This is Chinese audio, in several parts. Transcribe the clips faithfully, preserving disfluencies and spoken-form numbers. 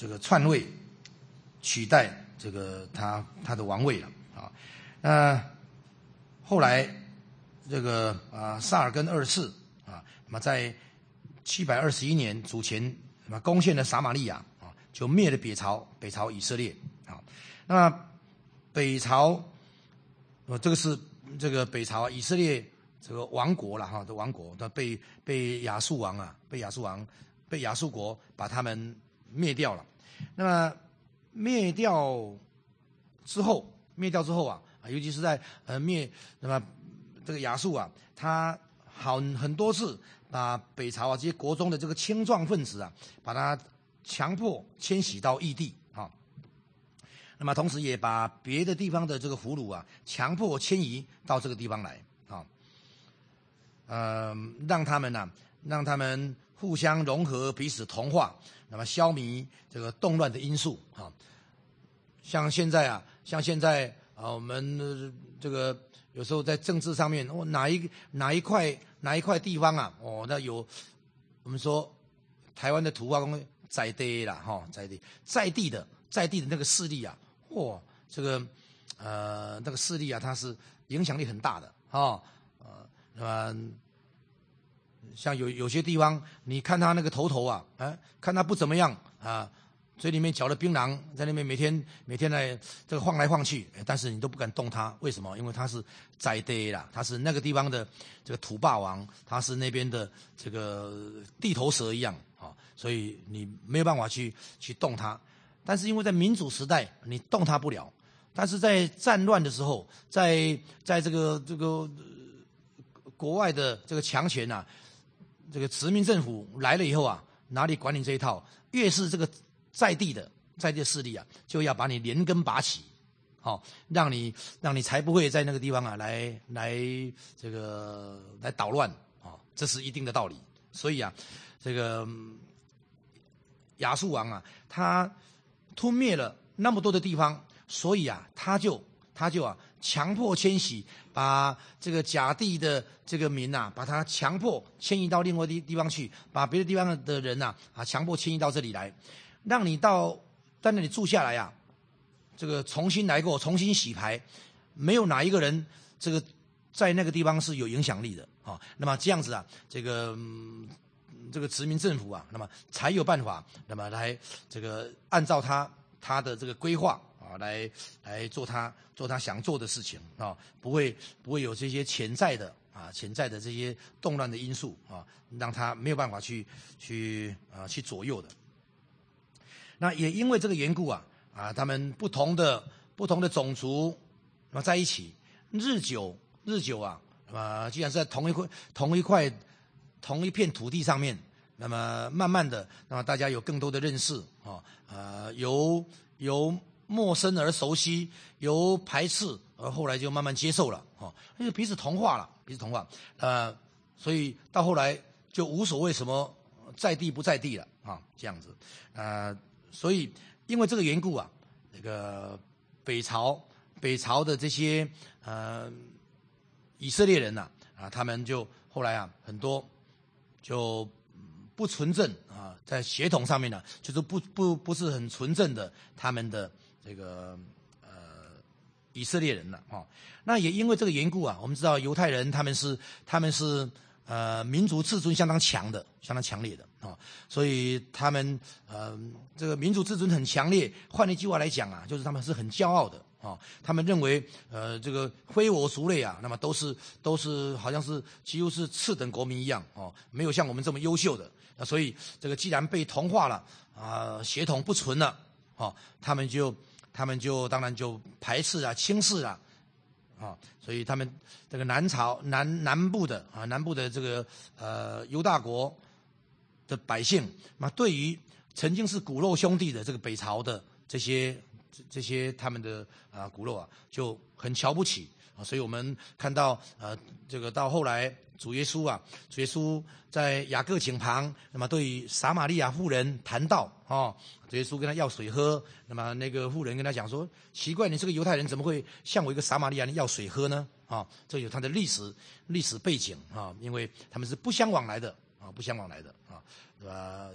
这个篡位，取代这个他他的王位了啊。那后来这个啊萨尔根二世啊，那么在七百二十一年主前，那么攻陷了撒玛利亚啊，就灭了北朝，北朝以色列啊。那么北朝，呃，这个是这个北朝以色列这个王国了哈，的王国，他被被亚述王啊，被亚述王，被亚述国把他们灭掉了。那么灭掉之后，灭掉之后啊，尤其是在呃灭，那么这个亚述啊，他好很多次把北朝啊这些国中的这个青壮分子啊，把他强迫迁徙到异地啊。那么同时也把别的地方的这个俘虏啊，强迫迁移到这个地方来啊，呃，让他们呢、啊，让他们互相融合，彼此同化，那么消弭这个动乱的因素啊。像现在啊，像现在啊，我们、呃、这个有时候在政治上面，哦，哪一哪一块哪一块地方啊，哦，那有我们说台湾的土话公在地啦，哈、哦，在地在地的在地的那个势力啊，哇，这个呃那个势力啊，它是影响力很大的啊，呃，那么像有有些地方，你看他那个头头啊，哎，看他不怎么样啊。嘴里面嚼了槟榔，在那边每天每天来这个晃来晃去，但是你都不敢动它，为什么？因为他是在地啦，他是那个地方的这个土霸王，他是那边的这个地头蛇一样啊，所以你没有办法去去动它。但是因为在民主时代，你动它不了，但是在战乱的时候，在在这个这个国外的这个强权啊，这个殖民政府来了以后啊，哪里管你这一套？越是这个在地的在地的势力啊，就要把你连根拔起，好、哦，让你让你才不会在那个地方啊来来这个来捣乱啊、哦，这是一定的道理。所以啊，这个亚述王啊，他吞灭了那么多的地方，所以啊，他就他就啊强迫迁徙，把这个甲地的这个民啊，把他强迫迁移到另外的地方去，把别的地方的人呐啊强迫迁移到这里来。让你到在那里住下来啊，这个重新来过，重新洗牌，没有哪一个人这个在那个地方是有影响力的啊。那么这样子啊，这个、嗯、这个殖民政府啊，那么才有办法，那么来这个按照他他的这个规划啊，来来做他做他想做的事情啊，不会不会有这些潜在的啊潜在的这些动乱的因素啊，让他没有办法去去啊去左右的。那也因为这个缘故啊，啊，他们不同的不同的种族，那么在一起，日久日久啊，啊，既然是在同一块同一块同一片土地上面，那么慢慢的，那么大家有更多的认识啊，呃，由由陌生而熟悉，由排斥而后来就慢慢接受了啊，因为彼此同化了，彼此同化，呃，所以到后来就无所谓什么在地不在地了啊，这样子，呃。所以，因为这个缘故啊，那个北朝北朝的这些呃以色列人呐 啊, 啊，他们就后来啊很多就不纯正啊，在血统上面呢、啊，就是不不不是很纯正的他们的这个呃以色列人了啊。那也因为这个缘故啊，我们知道犹太人他们是他们是。呃，民族自尊相当强的，相当强烈的啊、哦，所以他们呃，这个民族自尊很强烈。换一句话来讲啊，就是他们是很骄傲的啊、哦。他们认为呃，这个非我族类啊，那么都是都是好像是几乎是次等国民一样哦，没有像我们这么优秀的。那所以这个既然被同化了啊、呃，血统不纯了哦，他们就他们就当然就排斥啊、轻视啊。啊，所以他们这个南朝南南部的啊南部的这个呃犹大国的百姓，那对于曾经是骨肉兄弟的这个北朝的这些这些他们的啊骨肉啊就很瞧不起啊，所以我们看到呃这个到后来主耶稣啊，主耶稣在雅各井旁，那么对于撒玛利亚妇人谈道哦。主耶稣跟他要水喝，那么那个妇人跟他讲说：“奇怪，你这个犹太人怎么会向我一个撒玛利亚人要水喝呢？”啊，这有他的历史历史背景啊，因为他们是不相往来的啊，不相往来的啊，呃，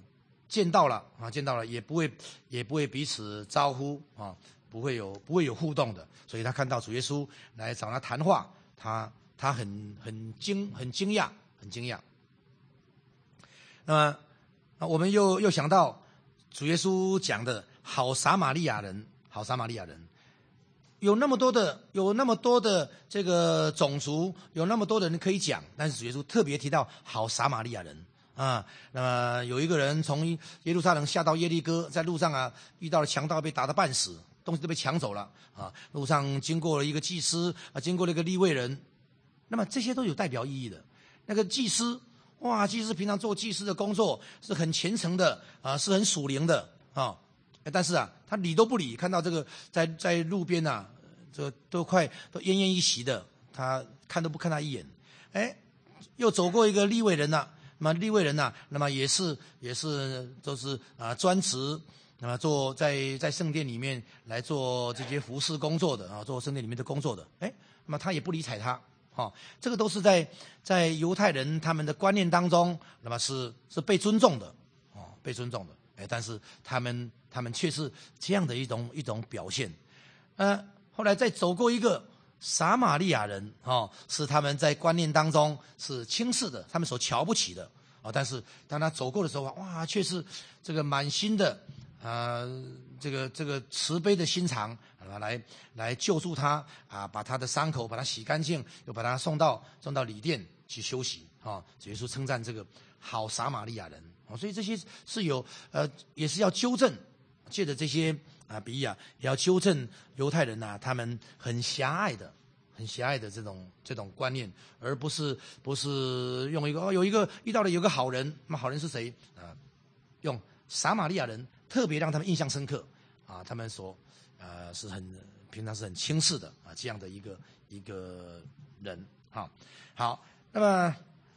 见到了啊，见到了也不会也不会彼此招呼啊，不会有不会有互动的。所以他看到主耶稣来找他谈话，他他很很惊很惊讶很惊讶。那么那我们又又想到主耶稣讲的好撒玛利亚人，好撒玛利亚人。有那么多的，有那么多的这个种族，有那么多的人可以讲，但是主耶稣特别提到好撒玛利亚人啊。那么有一个人从耶路撒冷下到耶利哥，在路上啊遇到了强盗，被打得半死，东西都被抢走了啊。路上经过了一个祭司啊，经过了一个利未人，那么这些都有代表意义的。那个祭司，哇，祭司平常做祭司的工作是很虔诚的啊，是很属灵的啊。但是啊，他理都不理，看到这个在在路边啊，这都快都奄奄一息的，他看都不看他一眼。哎，又走过一个利未人呐、啊，那么利未人呐、啊，那么也是也是都是啊专职，那么做在在圣殿里面来做这些服侍工作的啊，做圣殿里面的工作的。哎，那么他也不理睬他，哦，这个都是在在犹太人他们的观念当中，那么是是被尊重的，哦，被尊重的。哎，但是他们他们却是这样的一种一种表现，呃，后来再走过一个撒玛利亚人，哦，是他们在观念当中是轻视的，他们所瞧不起的，哦，但是当他走过的时候，哇，却是这个满心的，呃，这个这个慈悲的心肠啊，来来救助他啊，把他的伤口把他洗干净，又把他送到送到礼殿去休息，啊，主耶稣称赞这个好撒玛利亚人。所以这些是有呃，也是要纠正，借着这些啊比喻啊，也要纠正犹太人呐、啊，他们很狭隘的、很狭隘的这种这种观念，而不是不是用一个哦，有一个遇到了有个好人，那好人是谁啊？用撒玛利亚人特别让他们印象深刻啊，他们所呃是很平常是很轻视的啊，这样的一个一个人。好，好，那么。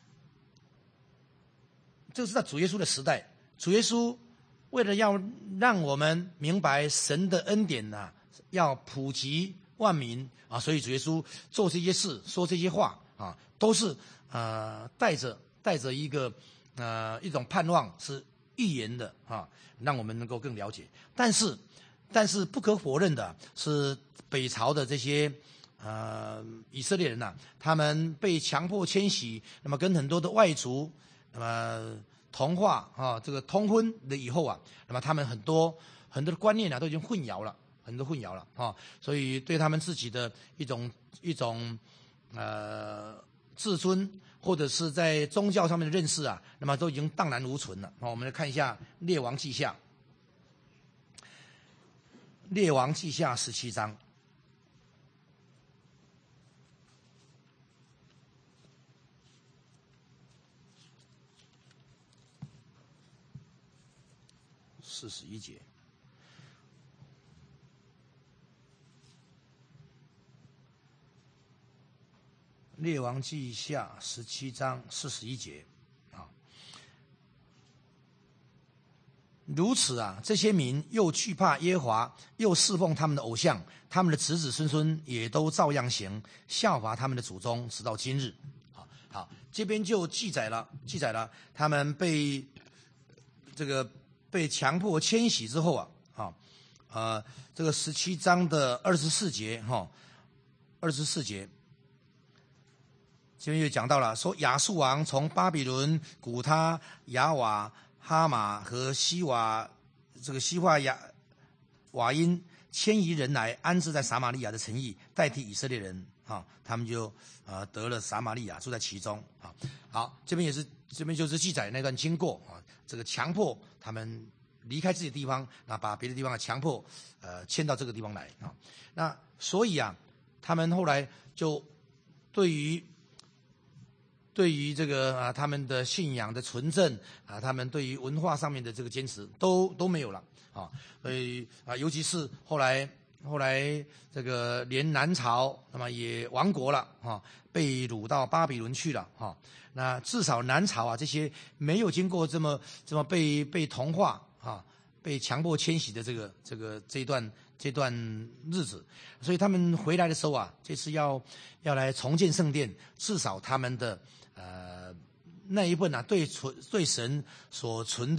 这是在主耶稣的时代，主耶稣为了要让我们明白神的恩典呐、啊，要普及万民啊，所以主耶稣做这些事、说这些话啊，都是呃带着带着一个呃一种盼望，是预言的啊，让我们能够更了解。但是，但是不可否认的是，北朝的这些呃以色列人呐、啊，他们被强迫迁徙，那么跟很多的外族。那么同化啊，这个通婚的以后啊，那么他们很多很多的观念啊都已经混淆了，很多混淆了啊，所以对他们自己的一种一种呃自尊或者是在宗教上面的认识啊，那么都已经荡然无存了啊。我们来看一下《列王记下》，《列王记下》十七章。四十一节，列王记下十七章四十一节啊，如此啊，这些民又惧怕耶和华，又侍奉他们的偶像，他们的子子孙孙也都照样行，效法他们的祖宗，直到今日。好，好，这边就记载了，记载了他们被这个。被强迫迁徙之后啊，啊，呃，这个十七章的二十四节哈，二十四节，这边就讲到了，说亚述王从巴比伦、古他、亚瓦、哈马和西瓦这个西化亚瓦因迁移人来，安置在撒玛利亚的城邑，代替以色列人啊，他们就呃得了撒玛利亚，住在其中啊。好，这边也是这边就是记载那段经过啊，这个强迫他们离开自己的地方，那把别的地方强迫呃迁到这个地方来啊。那所以啊，他们后来就对于对于这个啊他们的信仰的纯正啊，他们对于文化上面的这个坚持都都没有了啊。所以啊，尤其是后来后来这个连南朝那么也亡国了啊，被掳到巴比伦去了啊。那至少南朝啊这些没有经过这么这么被被同化啊，被强迫迁徙的这个这个这一段这段日子，所以他们回来的时候啊，这次要要来重建圣殿，至少他们的呃那一份啊对存对神所存的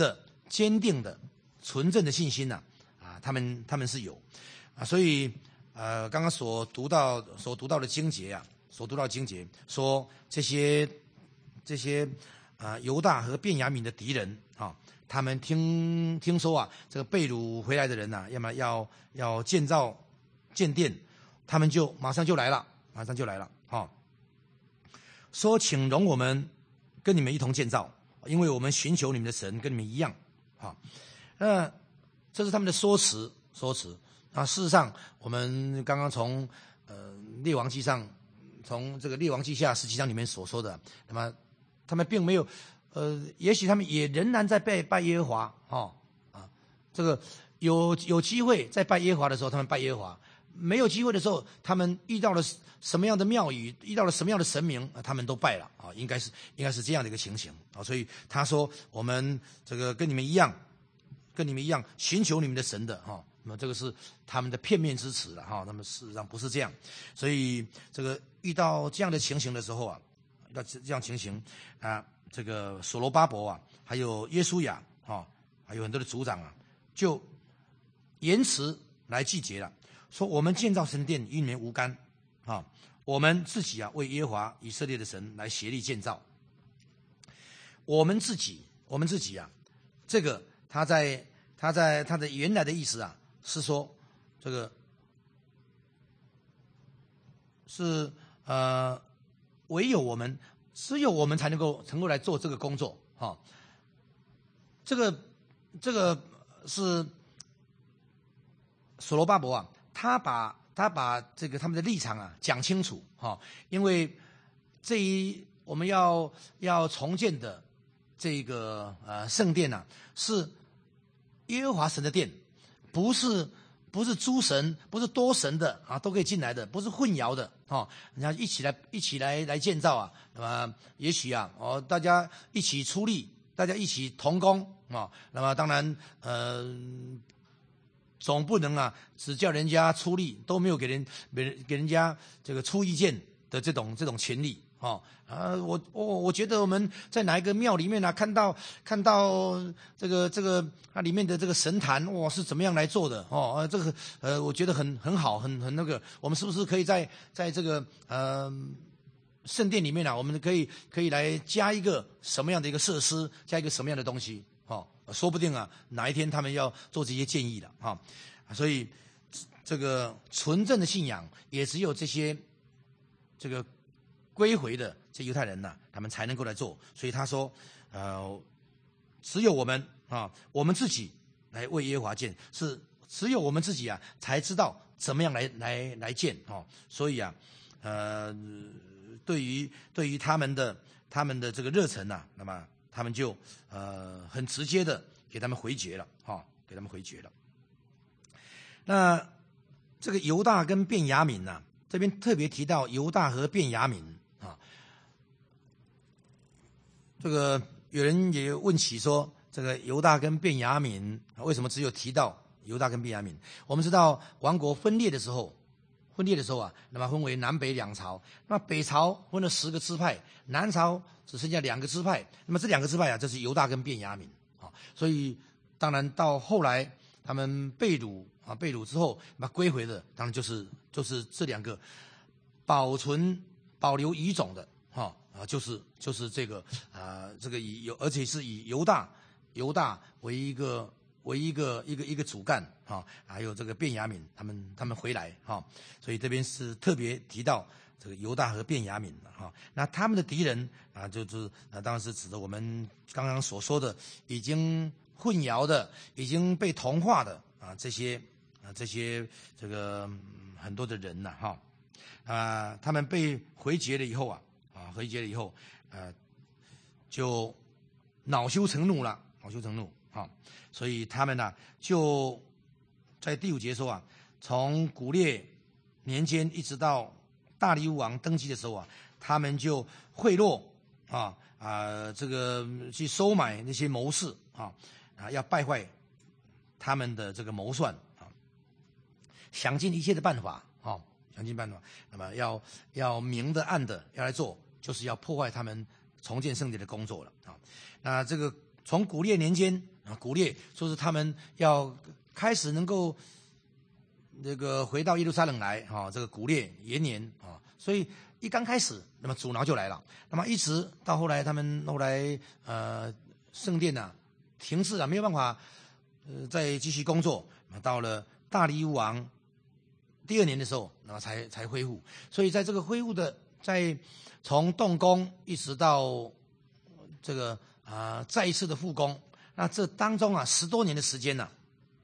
坚定的、纯正的信心呐、啊，啊，他们他们是有啊，所以呃，刚刚所读到所读到的经节啊，所读到的经节说这些这些啊、呃、犹大和便雅悯的敌人啊，他们听听说啊，这个被掳回来的人呐、啊，要么要要建造建殿，他们就马上就来了，马上就来了，哈、哦，说请容我们跟你们一同建造，因为我们寻求你们的神跟你们一样，哈、哦，那这是他们的说辞，说辞。啊，事实上，我们刚刚从呃列王记上，从这个列王记下十七章里面所说的，那么他们并没有，呃，也许他们也仍然在拜拜耶和华，哦，啊，这个有有机会在拜耶和华的时候，他们拜耶和华；没有机会的时候，他们遇到了什么样的庙宇，遇到了什么样的神明，他们都拜了啊，应该是应该是这样的一个情形啊。所以他说，我们这个跟你们一样，跟你们一样寻求你们的神的哈。那么这个是他们的片面之词了哈，那么事实上不是这样，所以这个遇到这样的情形的时候啊，遇到这样情形啊，这个所罗巴伯啊，还有耶稣亚啊，还有很多的族长啊，就言辞来季节了，说我们建造神殿与你们无干啊，我们自己啊为耶和华以色列的神来协力建造，我们自己，我们自己啊，这个他在他在他的原来的意思啊。是说，这个是呃，唯有我们，只有我们才能够能够来做这个工作，哈、哦。这个这个是所罗巴伯啊，他把他把这个他们的立场啊讲清楚，哈、哦，因为这一我们要要重建的这个呃圣殿啊，是耶和华神的殿。不是不是诸神，不是多神的啊，都可以进来的，不是混淆的哦。人家一起来一起来来建造啊，那么也许啊，哦，大家一起出力，大家一起同工啊、哦。那么当然，呃，总不能啊，只叫人家出力，都没有给人给人给人家这个出意见的这种这种权利。哦啊，我我我觉得我们在哪一个庙里面啊，看到看到这个这个它里面的这个神坛，哇，是怎么样来做的？哦，啊，这个呃，我觉得很很好，很很那个，我们是不是可以在在这个呃圣殿里面啊，我们可以可以来加一个什么样的一个设施，加一个什么样的东西？哦，说不定啊，哪一天他们要做这些建议了哈、哦，所以这个纯正的信仰也只有这些这个。归回的这犹太人呢、啊，他们才能够来做。所以他说，呃，只有我们啊，我们自己来为耶和华建，是只有我们自己啊，才知道怎么样来来来建哦。所以啊，呃，对于对于他们的他们的这个热忱呐、啊，那么他们就呃很直接的给他们回绝了哈、哦，给他们回绝了。那这个犹大跟便雅悯呐、啊，这边特别提到犹大和便雅悯。啊，这个有人也问起说，这个犹大跟便雅悯为什么只有提到犹大跟便雅悯？我们知道王国分裂的时候，分裂的时候啊，那么分为南北两朝。那北朝分了十个支派，南朝只剩下两个支派。那么这两个支派啊，就是犹大跟便雅悯啊。所以当然到后来他们被掳啊，被掳之后，那么归回的当然就是就是这两个保存。保留遗种的，哈啊，就是就是这个啊、呃，这个以犹，而且是以犹大犹大为一个为一个一个一个主干哈，还有这个便雅悯他们他们回来哈，所以这边是特别提到这个犹大和便雅悯哈。那他们的敌人啊，就是啊，当然是指的我们刚刚所说的已经混淆的、已经被同化的啊这些啊这些这个、嗯、很多的人呐哈。啊，他们被回绝了以后啊，啊，回绝了以后，呃，就恼羞成怒了，恼羞成怒啊，所以他们呢、啊，就在第五节说啊，从古列年间一直到大利乌王登基的时候啊，他们就贿赂啊啊，这个去收买那些谋士啊啊，要败坏他们的这个谋算啊，想尽一切的办法啊。想尽办法，那么要要明的暗的要来做，就是要破坏他们重建圣殿的工作了啊。那这个从古列年间啊，鼓励说是他们要开始能够那个回到耶路撒冷来啊，这个鼓励延年啊，所以一刚开始，那么阻挠就来了，那么一直到后来，他们后来呃圣殿啊停滞了，没有办法呃再继续工作，那么到了大利乌王第二年的时候，那么才才恢复，所以在这个恢复的，在从动工一直到这个啊、呃、再一次的复工，那这当中啊十多年的时间呢、啊，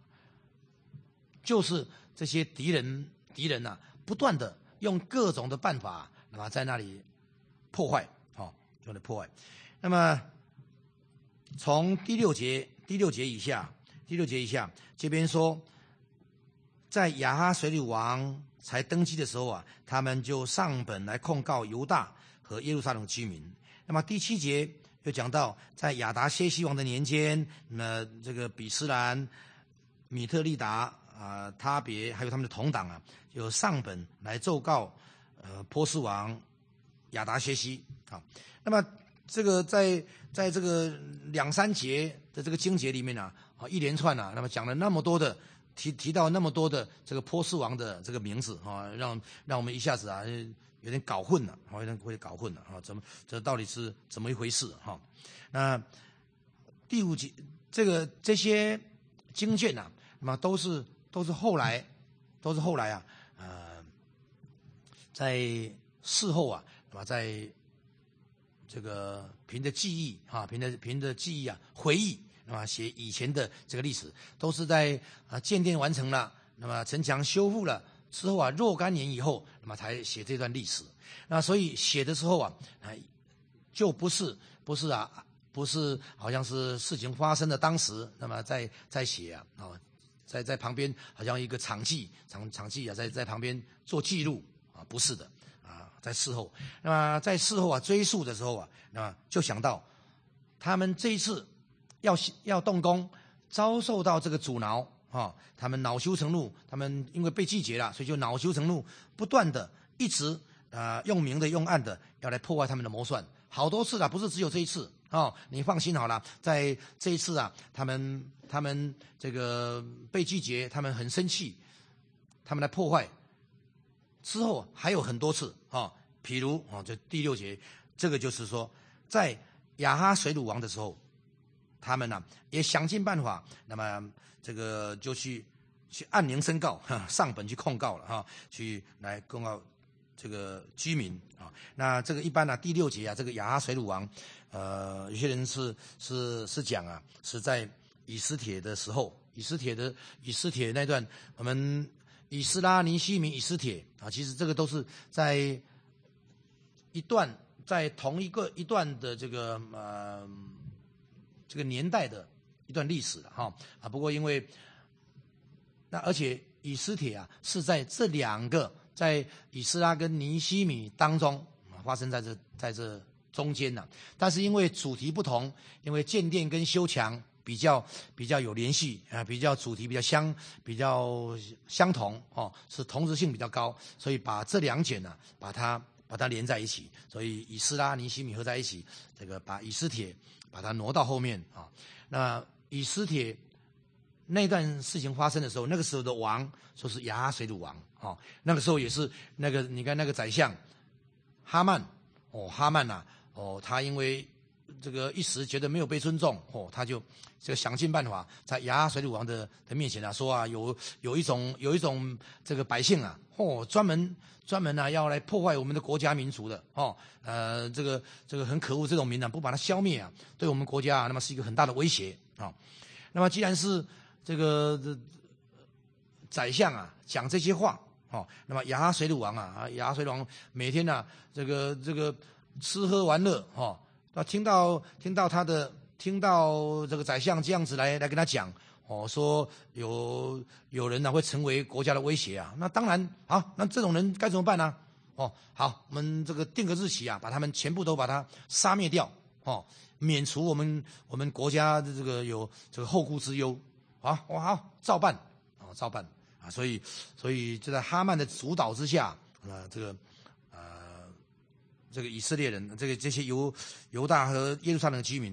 就是这些敌人敌人呐、啊，不断的用各种的办法，那么在那里破坏，哦，用来破坏。那么从第六节第六节以下，第六节以下这边说，在亚哈水鲁王才登基的时候啊，他们就上本来控告犹大和耶路撒冷居民。那么第七节又讲到，在亚达薛西王的年间，那么这个比斯兰、米特利达啊、呃、他别还有他们的同党啊，就上本来奏告呃波斯王亚达薛西啊。那么这个在在这个两三节的这个经节里面啊，啊一连串啊，那么讲了那么多的提提到那么多的这个波斯王的这个名字啊，让让我们一下子啊有点搞混了，有点会搞混了啊，怎么这到底是怎么一回事哈？那第五节这个这些经卷啊，那么都是都是后来都是后来啊，呃，在事后啊，那么在这个凭着记忆啊，凭着凭着记忆啊，回忆啊，写以前的这个历史，都是在啊建殿完成了，那么城墙修复了之后啊，若干年以后，那么才写这段历史。那所以写的时候啊，啊，就不是不是啊，不是好像是事情发生的当时，那么在在写啊，啊，在在旁边好像一个场记场场记啊，在在旁边做记录啊，不是的。在事后，那么在事后啊追溯的时候啊，那么就想到他们这一次要要动工，遭受到这个阻挠啊，他们恼羞成怒，他们因为被拒绝了，所以就恼羞成怒，不断的一直啊、呃、用明的用暗的要来破坏他们的谋算，好多次了，不是只有这一次啊、哦，你放心好了，在这一次啊，他们他们这个被拒绝，他们很生气，他们来破坏。之后还有很多次啊，譬如啊，这第六节，这个就是说，在亚哈水鲁王的时候，他们呢、啊、也想尽办法，那么这个就去去按名申告，上本去控告了哈，去来控告这个居民啊。那这个一般呢、啊，第六节啊，这个亚哈水鲁王，呃，有些人是是是讲啊，是在以斯帖的时候，以斯帖的以斯帖那段我们。以斯拉、尼希米、以斯帖啊，其实这个都是在一段在同一个一段的这个呃这个年代的一段历史了哈啊。不过因为那而且以斯帖啊是在这两个在以斯拉跟尼希米当中啊发生在这在这中间呢、啊，但是因为主题不同，因为建殿跟修墙。比较比较有联系啊，比较主题比较相比较相同哦，是同质性比较高，所以把这两卷呢、啊，把它把它连在一起，所以以斯拉、尼希米合在一起，这个把以斯帖把它挪到后面啊。那以斯帖那段事情发生的时候，那个时候的王说是亚哈水鲁王哦，那个时候也是那个你看那个宰相哈曼哦，哈曼呐、啊、哦，他因为这个一时觉得没有被尊重哦，他就这个想尽办法在亚哈水鲁王的的面前啊说啊，有有一种有一种这个百姓啊哦，专门专门啊要来破坏我们的国家民族的哦，呃，这个这个很可恶，这种民啊不把它消灭啊，对我们国家啊那么是一个很大的威胁啊、哦。那么既然是这个这宰相啊讲这些话哦，那么亚哈水鲁王啊啊亚哈水鲁王每天啊这个这个吃喝玩乐哦。那听到听到他的听到这个宰相这样子来来跟他讲哦，说有有人呢、啊、会成为国家的威胁啊，那当然好，那这种人该怎么办呢、啊？哦，好，我们这个定个日期啊，把他们全部都把他杀灭掉哦，免除我们我们国家的这个有这个后顾之忧啊，哦好，照办啊、哦，照办啊，所以所以就在哈曼的主导之下，呃，这个。这个以色列人，这个这些犹犹大和耶路撒冷的居民啊，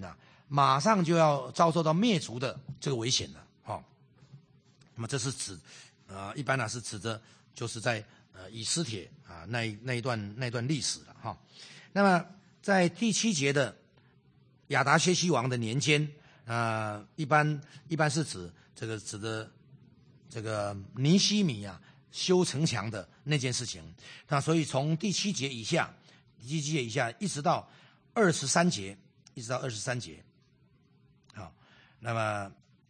马上就要遭受到灭族的这个危险了。哈、哦，那么这是指，呃，一般呢是指的，就是在呃以斯帖啊那一那一段那一段历史了。哈、哦，那么在第七节的亚达薛西王的年间，呃，一般一般是指这个指的这个尼希米啊修城墙的那件事情。那所以从第七节以下，第七节以下一直到二十三节，一直到二十三节，好，那么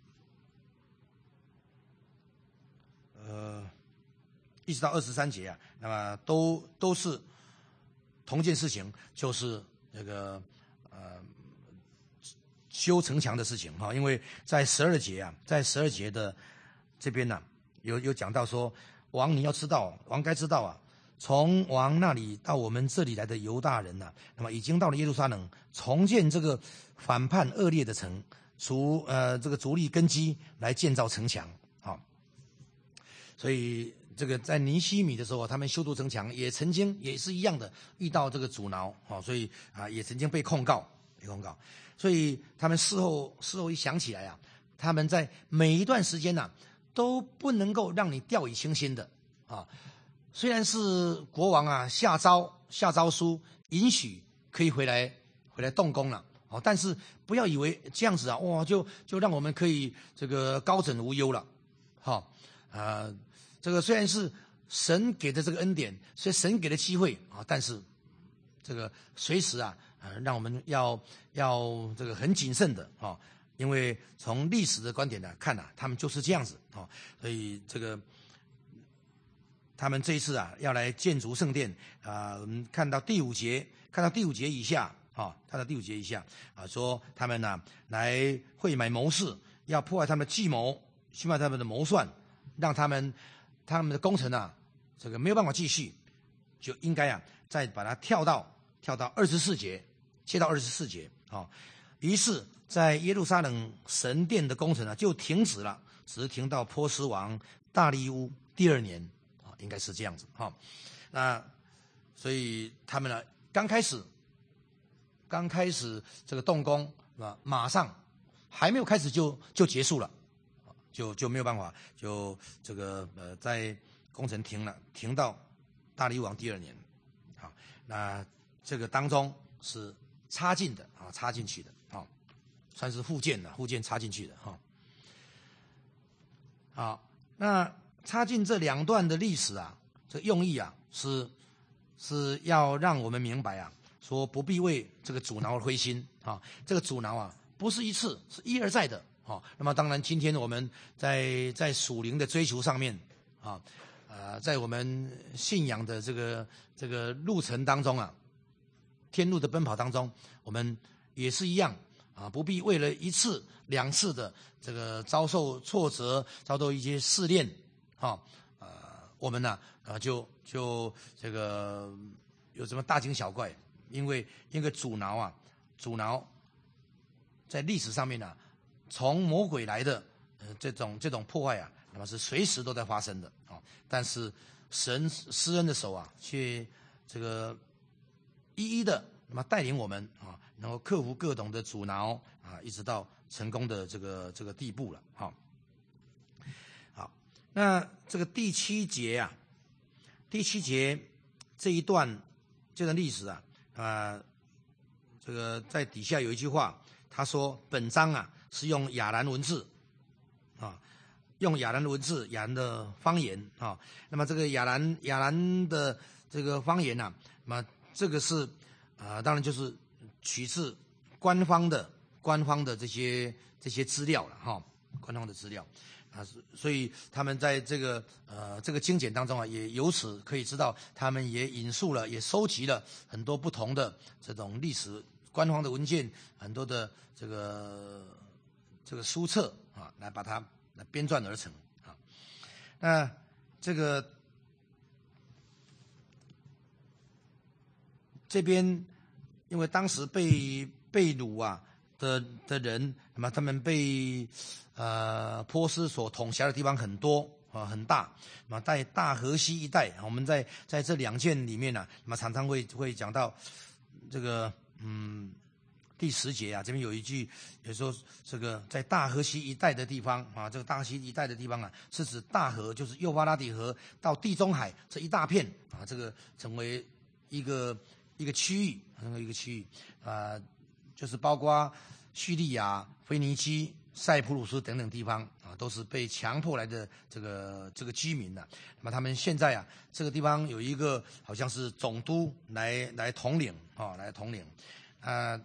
呃，一直到二十三节啊，那么都都是同件事情，就是这个呃修城墙的事情哈。因为在十二节啊，在十二节的这边呢、啊，有有讲到说，王你要知道，王该知道啊。从王那里到我们这里来的犹大人呐、啊，那么已经到了耶路撒冷，重建这个反叛恶劣的城，逐呃这个逐利根基来建造城墙，好、哦，所以这个在尼希米的时候，他们修筑城墙也曾经也是一样的遇到这个阻挠，哦，所以啊也曾经被控告，被控告，所以他们事后事后一想起来啊，他们在每一段时间呐、啊、都不能够让你掉以轻心的啊。虽然是国王啊下诏下诏书允许可以回来回来动工了，哦，但是不要以为这样子啊，哇，就就让我们可以这个高枕无忧了，好、哦，呃，这个虽然是神给的这个恩典，所以神给的机会啊，但是这个随时啊，呃，让我们要要这个很谨慎的啊、哦，因为从历史的观点来看啊，他们就是这样子啊、哦，所以这个。他们这一次啊，要来建筑圣殿啊、呃，我们看到第五节，看到第五节以下啊、哦，看到第五节以下啊，说他们呢、啊、来会买谋士，要破坏他们的计谋，去卖他们的谋算，让他们他们的工程啊，这个没有办法继续，就应该啊再把它跳到跳到二十四节，切到二十四节啊、哦。于是，在耶路撒冷神殿的工程啊就停止了，只是停到波斯王大利乌第二年。应该是这样子哈、哦，那所以他们呢，刚开始，刚开始这个动工啊，马上还没有开始就就结束了，就就没有办法，就这个呃，在工程停了，停到大利乌王第二年，好，那这个当中是插进的啊，插进去的啊、哦，算是附件的，附件插进去的哈、哦，好，那。插进这两段的历史啊，这用意啊是是要让我们明白啊，说不必为这个阻挠而灰心啊。这个阻挠啊不是一次，是一而再的啊。那么当然，今天我们在在属灵的追求上面啊，呃，在我们信仰的这个这个路程当中啊，天路的奔跑当中，我们也是一样啊，不必为了一次两次的这个遭受挫折，遭受一些试炼。啊，呃，我们呢，呃，就就这个有什么大惊小怪？因为因为阻挠啊，阻挠在历史上面呢、啊，从魔鬼来的呃这种这种破坏啊，那么是随时都在发生的啊。但是神施恩的手啊，却这个一一的那么带领我们啊，能够克服各种的阻挠啊，一直到成功的这个这个地步了啊。那这个第七节啊，第七节这一段这段历史啊，啊、呃，这个在底下有一句话，他说本章啊是用亚兰文字啊，用亚兰文字亚兰的方言啊。那么这个亚兰亚兰的这个方言啊，那么这个是啊、呃，当然就是取自官方的官方的这些这些资料了哈，官方的资料。啊，所以他们在这个呃这个经简当中啊，也由此可以知道，他们也引述了，也收集了很多不同的这种历史官方的文件，很多的这个这个书册啊，来把它来编撰而成啊。那这个这边因为当时被被掳啊的的人，那么他们被呃波斯所统辖的地方很多啊，很大。那么在大河西一带，我们在在这两件里面呢、啊，那么常常会会讲到这个嗯第十节啊，这边有一句，也说这个在大河西一带的地方啊，这个大河西一带的地方啊，是指大河，就是幼发拉底河到地中海这一大片啊，这个成为一个一个区域，成为一个区域啊，就是包括叙利亚、腓尼基、塞浦路斯等等地方啊，都是被强迫来的这个这个居民的。那么他们现在啊，这个地方有一个好像是总督来来统领啊，来统领啊。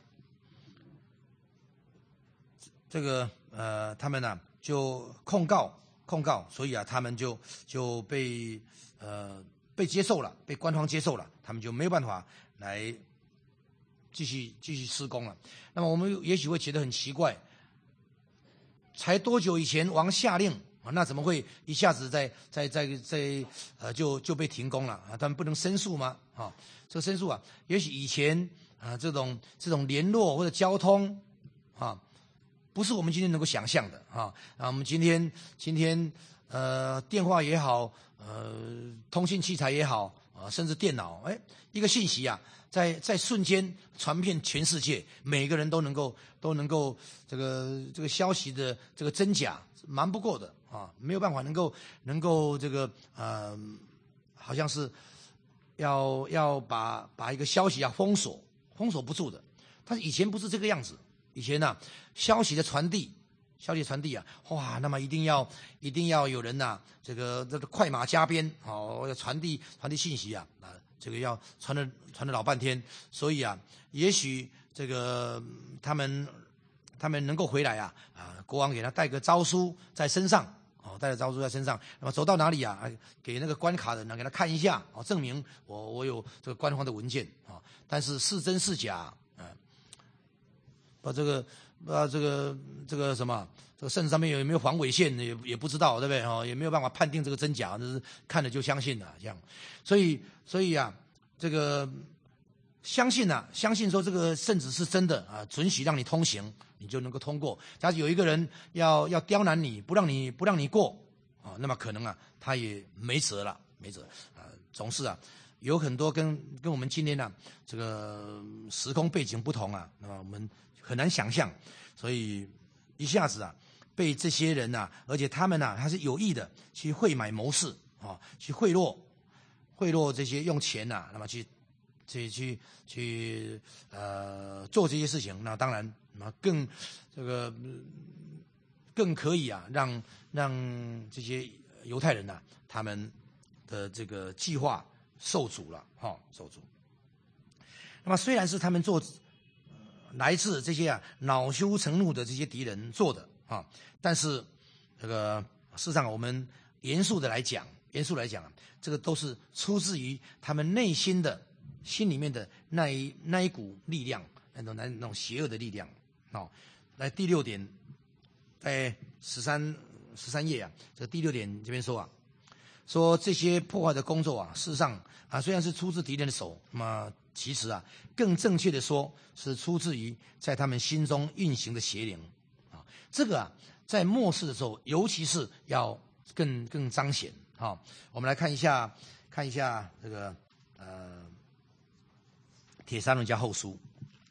这个呃，他们呢、啊、就控告控告，所以啊，他们就就被呃被接受了，被官方接受了，他们就没有办法来继续继续施工了。那么我们也许会觉得很奇怪，才多久以前王下令啊，那怎么会一下子在在在在呃就就被停工了啊？他们不能申诉吗？啊，这个申诉啊，也许以前啊这种这种联络或者交通啊。不是我们今天能够想象的啊！啊，我们今天今天呃电话也好，呃通信器材也好啊，甚至电脑，哎，一个信息啊，在在瞬间传遍全世界，每个人都能够都能够这个这个消息的这个真假瞒不过的啊，没有办法能够能够这个呃，好像是要要把把一个消息要封锁封锁不住的，但是以前不是这个样子。以前呢、啊，消息的传递，消息传递啊，哇，那么一定要一定要有人呐、啊，这个这个快马加鞭，哦，要传递传递信息啊，啊，这个要传了传了老半天，所以啊，也许这个他们他们能够回来啊，啊，国王给他带个诏书在身上，哦，带着诏书在身上，那么走到哪里啊，给那个关卡的人给他看一下，哦，证明我我有这个官方的文件啊，但是是真是假。把这个，把这个这个什么，这个肾上面有没有黄尾线也也不知道，对不对？哦，也没有办法判定这个真假，就是看了就相信了，这样。所以，所以啊，这个相信啊，相信说这个圣旨是真的啊，准许让你通行，你就能够通过。假如有一个人要要刁难你，不让你不让你过啊，那么可能啊，他也没辙了，没辙啊，总是啊。有很多跟跟我们今天呢、啊、这个时空背景不同啊，那么我们很难想象，所以一下子啊被这些人呐、啊，而且他们呐、啊、他是有意的去贿买谋士啊，去贿赂贿赂这些用钱呐、啊，那么去去去去呃做这些事情，那当然那么更这个更可以啊让让这些犹太人呐、啊、他们的这个计划。受阻了，哈、哦，受阻。那么虽然是他们做、呃、来自这些啊恼羞成怒的这些敌人做的啊、哦，但是这个事实上我们严肃的来讲，严肃来讲，这个都是出自于他们内心的心里面的那一那一股力量，那种那那种邪恶的力量。哦，来第六点，在十三十三页啊，这个第六点这边说啊。说这些破坏的工作啊，事实上啊，虽然是出自敌人的手，那么其实啊，更正确的说是出自于在他们心中运行的邪灵啊。这个啊，在末世的时候，尤其是要更更彰显啊。我们来看一下，看一下这个呃，《帖撒罗尼迦后书》，《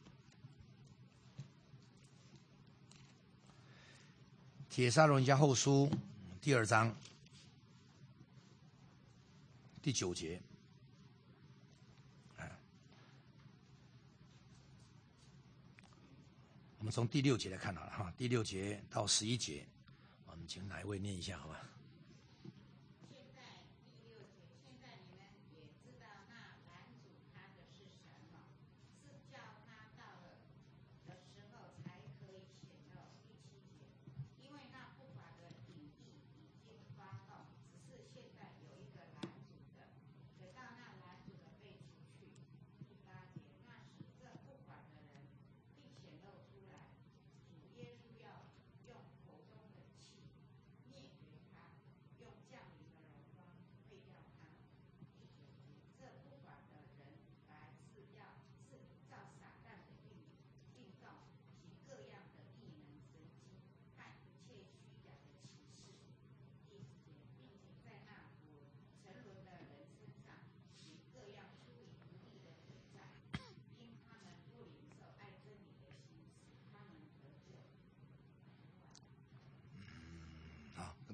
帖撒罗尼迦后书》第二章。第九节，我们从第六节来看好了哈，第六节到十一节，我们请哪一位念一下好吧？ 现在第六节，现在你们也知道那拦阻他的是什么，是叫他到了的时候才可以显露。第七节，因为那不法的隐意已经发动，只是现在有一个拦阻的，等到那拦阻的被除去。第八节，那时这不法的人必显露出来，主耶稣要用口中的气灭绝他。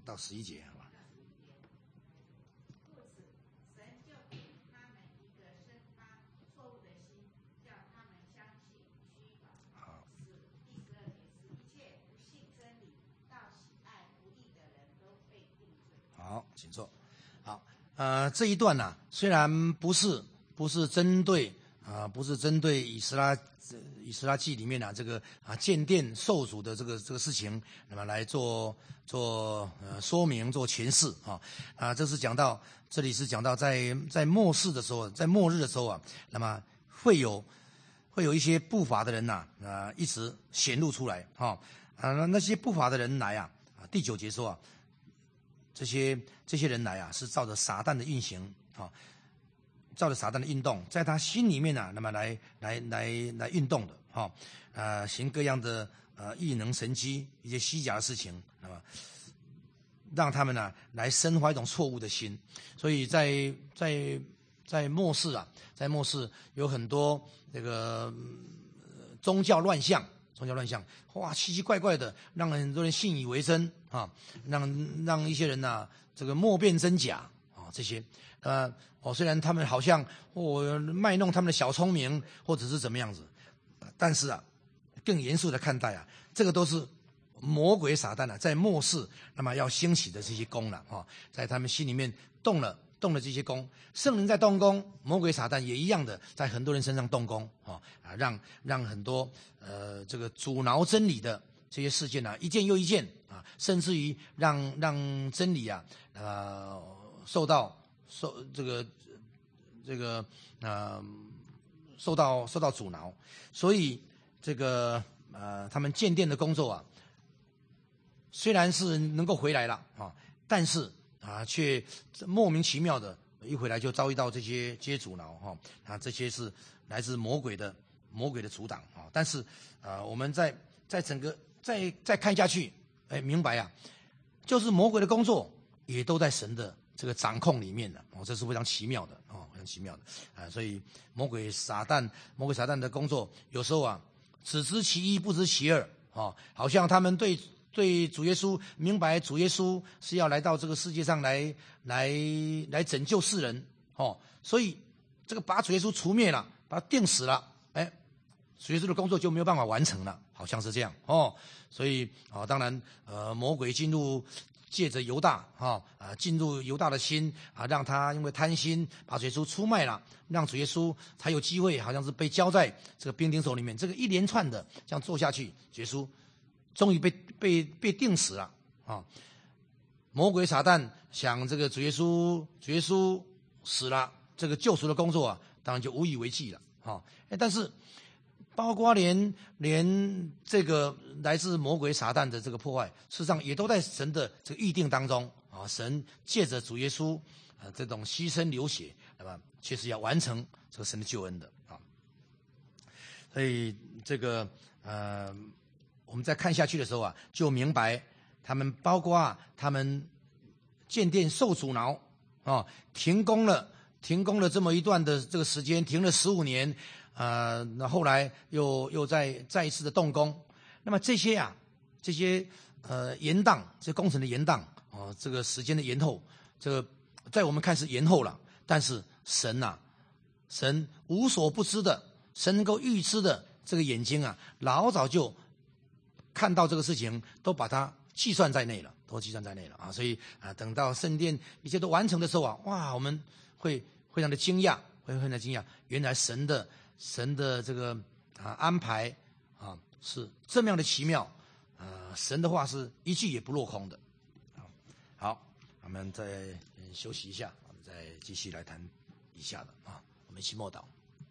到十一节，好吧？ 故此，神就给他们一个生发错误的心，叫他们相信虚谎。 好， 使第十二节，使一切不信真理、到喜爱不义的人都被定罪。 好，请坐。好，呃，这一段呢、啊，虽然不是不是针对啊、呃，不是针对以斯拉以斯拉记里面啊这个啊建殿受阻的这个这个事情，那么来做做呃说明做诠释啊啊，这是讲到这里是讲到在在末世的时候，在末日的时候啊，那么会有会有一些不法的人呐啊、呃、一直显露出来哈啊，那那些不法的人来啊啊第九节说啊。这些这些人来啊，是照着撒旦的运行啊，照着撒旦的运动，在他心里面啊，那么来来来来运动的哈，呃，行各样的呃异能神迹，一些虚假的事情，那么让他们呢、啊、来生怀一种错误的心，所以在在在末世啊，在末世有很多这个、呃、宗教乱象。宗教乱象，哇，奇奇怪怪的，让很多人信以为真啊，让让一些人呐、啊，这个莫辨真假啊，这些，呃，哦，虽然他们好像哦卖弄他们的小聪明，或者是怎么样子，但是啊，更严肃的看待啊，这个都是魔鬼撒旦啊，在末世那么要兴起的这些功了啊，在他们心里面动了。动了这些功，圣灵在动工，魔鬼撒旦也一样的在很多人身上动工啊啊，让让很多呃这个阻挠真理的这些事件啊，一件又一件啊，甚至于让让真理啊呃受到受这个这个呃受到受到阻挠，所以这个呃他们建殿的工作啊，虽然是能够回来了啊，但是。啊，却莫名其妙的一回来就遭遇到这些这些阻挠哈啊，这些是来自魔鬼的魔鬼的阻挡啊。但是啊，我们在在整个再再看下去，哎，明白啊，就是魔鬼的工作也都在神的这个掌控里面的哦，这是非常奇妙的哦，非常奇妙的啊。所以魔鬼撒旦魔鬼撒旦的工作有时候啊，只知其一不知其二哦，好像他们对。对主耶稣明白，主耶稣是要来到这个世界上来来来拯救世人哦，所以这个把主耶稣除灭了，把他钉死了，哎，主耶稣的工作就没有办法完成了，好像是这样哦。所以啊、哦，当然呃，魔鬼进入借着犹大啊啊进入犹大的心啊，让他因为贪心把主耶稣出卖了，让主耶稣才有机会，好像是被交在这个兵丁手里面。这个一连串的这样做下去，主耶稣。终于被被被定死了啊！魔鬼撒旦想这个主耶稣主耶稣死了，这个救赎的工作啊，当然就无以为继了啊！但是包括连连这个来自魔鬼撒旦的这个破坏，事实上也都在神的这个预定当中啊！神借着主耶稣啊这种牺牲流血，那么确实要完成这个神的救恩的啊！所以这个呃。我们在看下去的时候啊，就明白他们包括啊，他们建殿受阻挠啊，停工了，停工了这么一段的这个时间，停了十五年，呃，那后来又又再再一次的动工，那么这些啊，这些呃延宕，这工程的延宕啊，这个时间的延后，这个在我们看是延后了，但是神呐、啊，神无所不知的，神能够预知的这个眼睛啊，老早就。看到这个事情，都把它计算在内了，都计算在内了啊！所以啊，等到圣殿一切都完成的时候啊，哇，我们会非常的惊讶，会非常的惊讶，原来神的神的这个啊安排啊是这么样的奇妙啊！神的话是一句也不落空的。好，我们再休息一下，我们再继续来谈以下的啊，我们一起默祷。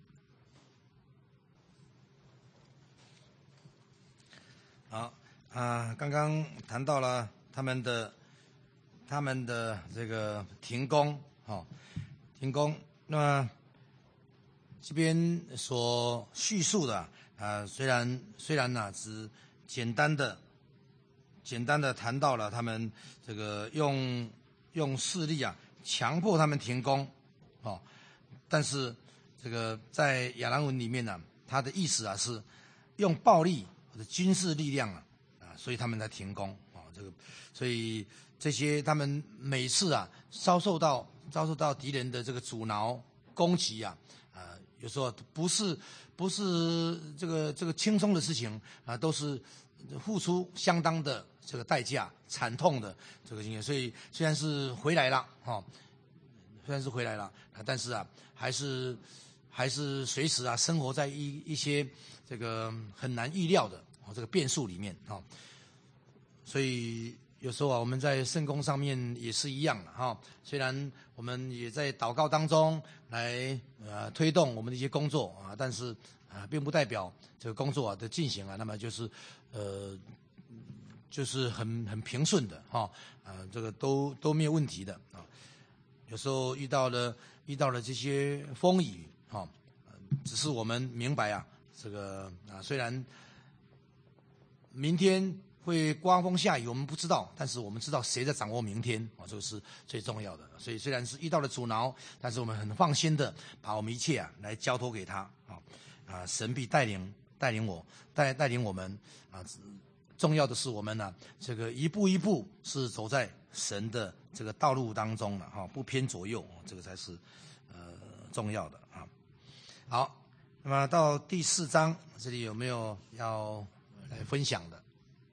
好啊，刚刚谈到了他们的他们的这个停工，哦，停工。那么这边所叙述的啊，虽然虽然呢、啊、只简单的简单的谈到了他们这个用用势力啊强迫他们停工，哦，但是这个在亚兰文里面呢、啊，它的意思啊是用暴力。或者军事力量啊，啊，所以他们在停工啊，这个，所以这些他们每次啊遭受到遭受到敌人的这个阻挠攻击啊，啊、呃，有时候不是不是这个这个轻松的事情啊、呃，都是付出相当的这个代价，惨痛的这个经验。所以虽然是回来了哈、哦，虽然是回来了，但是啊，还是还是随时啊生活在一一些这个很难预料的哦这个变数里面啊、哦，所以。有时候啊，我们在圣工上面也是一样的哈。虽然我们也在祷告当中来呃推动我们的一些工作啊，但是啊，并不代表这个工作啊的进行啊，那么就是呃就是很很平顺的哈啊，这个都都没有问题的啊。有时候遇到了遇到了这些风雨哈，只是我们明白啊，这个啊虽然明天。会刮风下雨，我们不知道，但是我们知道谁在掌握明天啊，这个是最重要的。所以虽然是遇到了阻挠，但是我们很放心的把我们一切啊来交托给他啊啊，神必带领带领我带带领我们啊。重要的是我们呢、啊，这个一步一步是走在神的这个道路当中了哈，不偏左右，这个才是呃重要的啊。好，那么到第四章这里有没有要来分享的？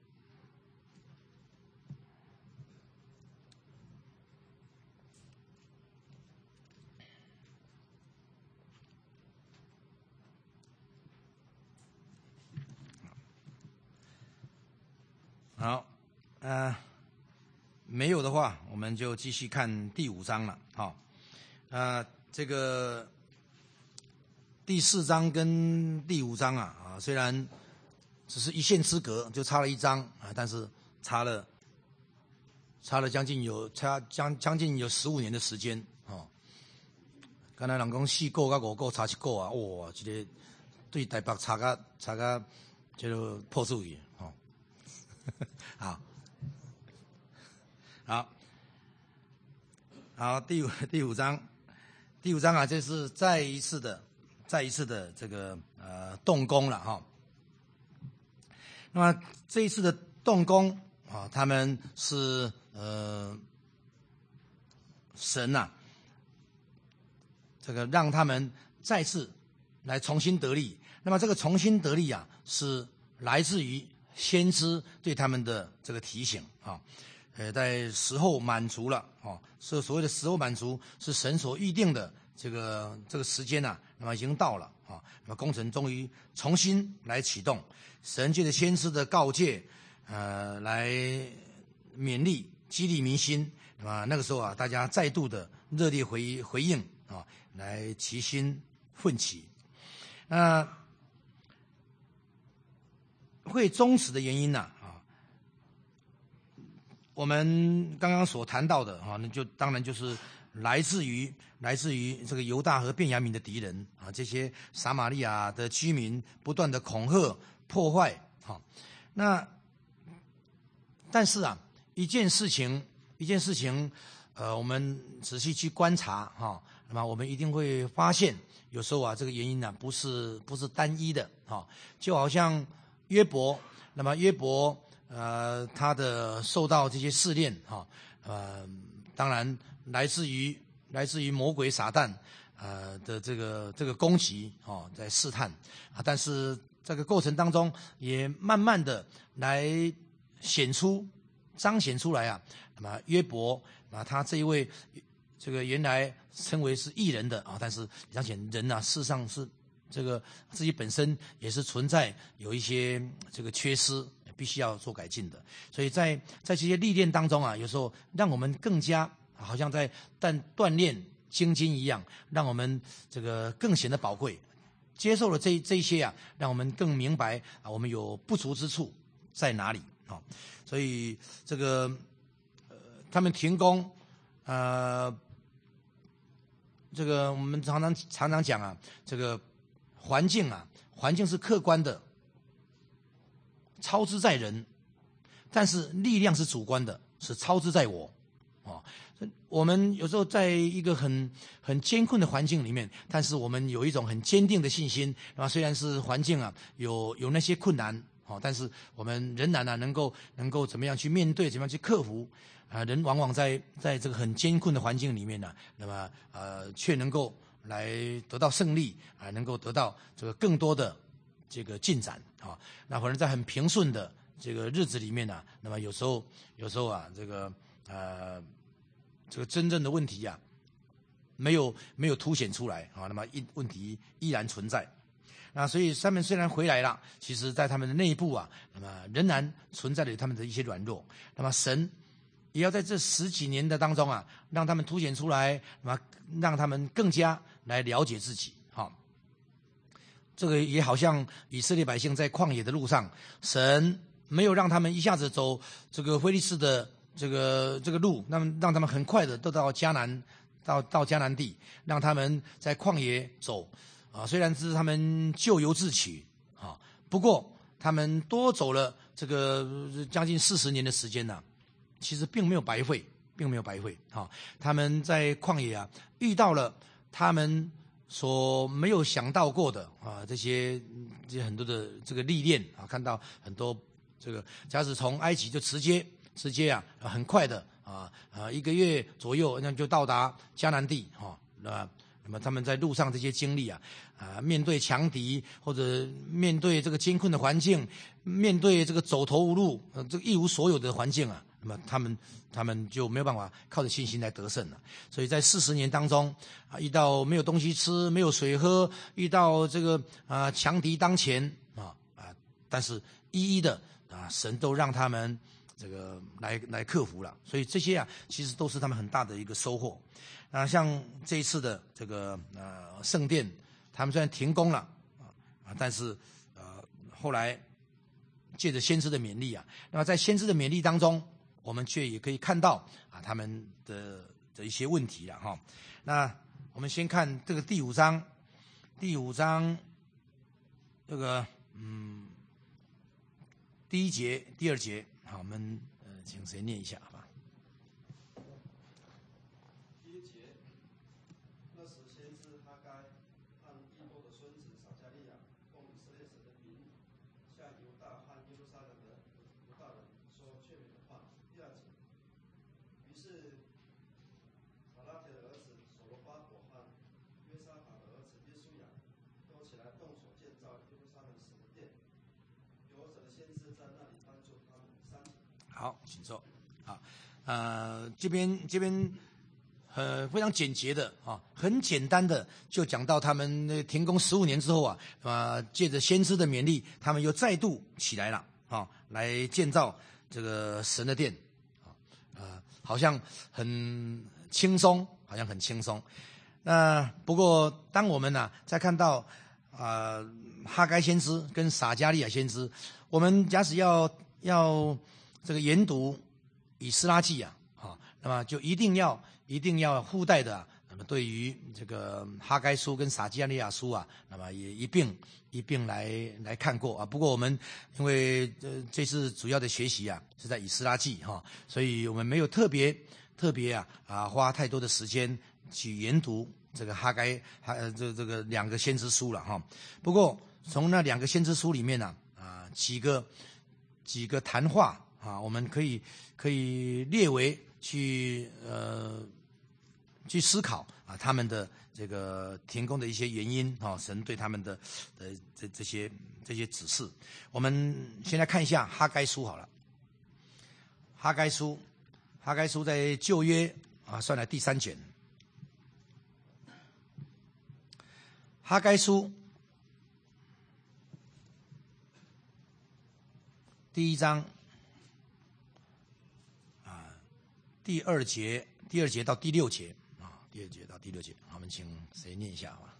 好，呃，没有的话，我们就继续看第五章了。好，呃，这个第四章跟第五章啊，啊，虽然只是一线之隔，就差了一章啊，但是差了差了将近有差将将近有十五年的时间哦。刚才人讲四个跟五个差一个啊，哇，这个对台北差个差个就破数去哦。好，好，好，第五第五章，第五章啊，这是再一次的，再一次的这个呃动工了哈。那么这一次的动工啊，他们是呃神呐、啊，这个让他们再次来重新得力。那么这个重新得力啊，是来自于。先知对他们的这个提醒啊，呃，在时候满足了啊，所所谓的时候满足是神所预定的这个这个时间呐、啊，那么已经到了啊，那么工程终于重新来启动，神借着先知的告诫，呃，来勉励激励民心，那么那个时候啊，大家再度的热烈回回应啊，来齐心奋起，那。会终止的原因呢、啊？啊，我们刚刚所谈到的啊，那就当然就是来自于来自于这个犹大和便雅悯的敌人啊，这些撒玛利亚的居民不断的恐吓破坏啊。那但是啊，一件事情一件事情，呃，我们仔细去观察哈、啊，那么我们一定会发现，有时候啊，这个原因呢、啊，不是不是单一的啊，就好像。约伯，那么约伯，呃，他的受到这些试炼，哈、哦，呃，当然来自于来自于魔鬼撒旦，呃的这个这个攻击，哦，在试探，啊，但是这个过程当中也慢慢的来显出、彰显出来啊，那么约伯啊，他这一位这个原来称为是义人的啊，但是彰显人啊，事实上是。这个自己本身也是存在有一些这个缺失，必须要做改进的。所以在在这些历练当中啊，有时候让我们更加好像在但锻炼精金一样，让我们这个更显得宝贵。接受了这这一些啊，让我们更明白啊，我们有不足之处在哪里啊、哦。所以这个呃，他们停工，呃，这个我们常常常常讲啊，这个。环境啊，环境是客观的，操之在人，但是力量是主观的，是操之在我，啊、哦，我们有时候在一个很很艰困的环境里面，但是我们有一种很坚定的信心，啊，虽然是环境啊有有那些困难，啊、 好，但是我们仍然呢、啊、能够能够怎么样去面对，怎么样去克服啊？人往往在在这个很艰困的环境里面呢、啊，那么呃却能够来得到胜利啊，能够得到这个更多的这个进展啊。那可能在很平顺的这个日子里面呢、啊，那么有时候有时候啊，这个呃这个真正的问题啊，没有没有凸显出来啊，那么一问题依然存在。那所以他们虽然回来了，其实在他们的内部啊，那么仍然存在着他们的一些软弱。那么神也要在这十几年的当中啊，让他们凸显出来，那么让他们更加来了解自己。好，这个也好像以色列百姓在旷野的路上，神没有让他们一下子走这个非利士的这个这个路，那么让他们很快的都到迦南，到到迦南地，让他们在旷野走。啊，虽然是他们咎由自取啊，不过他们多走了这个将近四十年的时间呢、啊，其实并没有白费，并没有白费啊。他们在旷野啊遇到了他们所没有想到过的啊这些这些很多的这个历练啊，看到很多这个，假使从埃及就直接直接啊很快的啊啊一个月左右那就到达迦南地哈那。那么他们在路上这些经历啊，啊，面对强敌或者面对这个艰困的环境，面对这个走投无路、呃、这个一无所有的环境啊，那么他们他们就没有办法靠着信心来得胜了。所以在四十年当中啊，遇到没有东西吃、没有水喝，遇到这个啊强敌当前啊啊，但是一一的啊，神都让他们这个来来克服了。所以这些啊，其实都是他们很大的一个收获。啊，像这一次的这个呃圣殿，他们虽然停工了啊，但是呃后来借着先知的勉励啊，那么在先知的勉励当中，我们却也可以看到啊他们的的一些问题了哈。那我们先看这个第五章，第五章这个嗯第一节、第二节，好，我们呃请谁念一下？好，请坐。好，呃，这边这边呃非常简洁的啊，很简单的就讲到他们停工十五年之后啊，啊、呃，借着先知的勉励，他们又再度起来了啊，来建造这个神的殿啊，呃，好像很轻松，好像很轻松。那、呃、不过当我们呢、啊、在看到啊、呃、哈该先知跟撒迦利亚先知，我们假使要要这个研读以斯拉记啊，啊，那么就一定要一定要附带的、啊，那么对于这个哈该书跟撒迦利亚书啊，那么也一并一并来来看过啊。不过我们因为呃这次主要的学习啊是在以斯拉记哈、啊，所以我们没有特别特别啊啊花太多的时间去研读这个哈该哈呃这这个两个先知书了哈、啊。不过从那两个先知书里面呢 啊, 啊几个几个谈话。啊，我们可以可以列为去呃去思考啊他们的这个停工的一些原因啊，神对他们的的这这些这些指示。我们先来看一下哈该书好了。哈该书，哈该书在旧约啊算来第三卷。哈该书第一章。第二节，第二节到第六节啊，第二节到第六节，我们请谁念一下吧？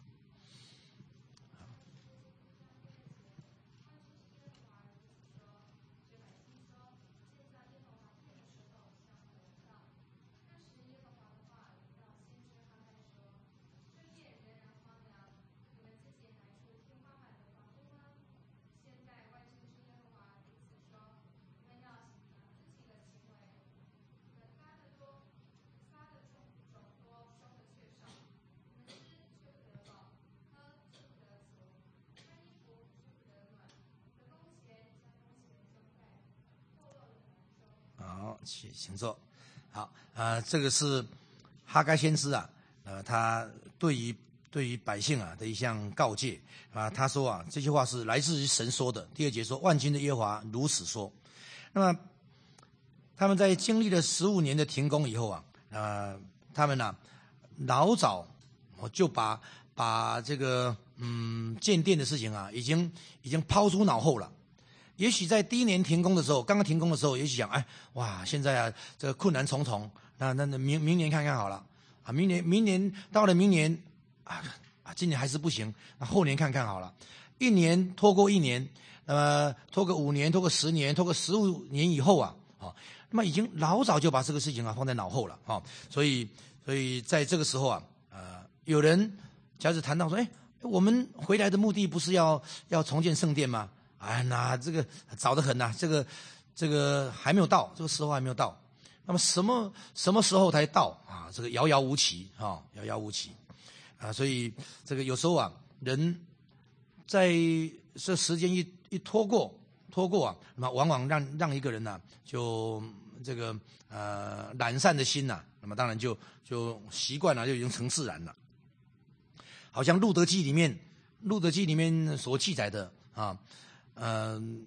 请请坐。好，呃，这个是哈该先知啊，呃，他对于对于百姓啊的一项告诫啊，他说啊，这句话是来自于神说的。第二节说，万军的耶和华如此说。那么他们在经历了十五年的停工以后啊，呃，他们呢、啊、老早我就把把这个嗯建殿的事情啊，已经已经抛诸脑后了。也许在第一年停工的时候，刚刚停工的时候，也许想，哎，哇，现在啊，这个困难重重，那那那明明年看看好了，啊，明年明年到了明年，啊啊，今年还是不行，那后年看看好了，一年拖过一年，那么拖个五年，拖个十年，拖个十五年以后啊，啊，那么已经老早就把这个事情啊放在脑后了，啊，所以所以在这个时候啊，呃，有人假使谈到说，哎，我们回来的目的不是要要重建圣殿吗？哎，那这个早得很呐、啊，这个这个还没有到，这个时候还没有到。那么什么什么时候才到啊？这个遥遥无期啊，遥遥无期啊。所以这个有时候啊，人在这时间一一拖过拖过啊，那么往往让让一个人呢、啊，就这个呃懒散的心呐、啊，那么当然就就习惯了，就已经成自然了。好像《路德记》里面，《路德记》里面所记载的啊。嗯，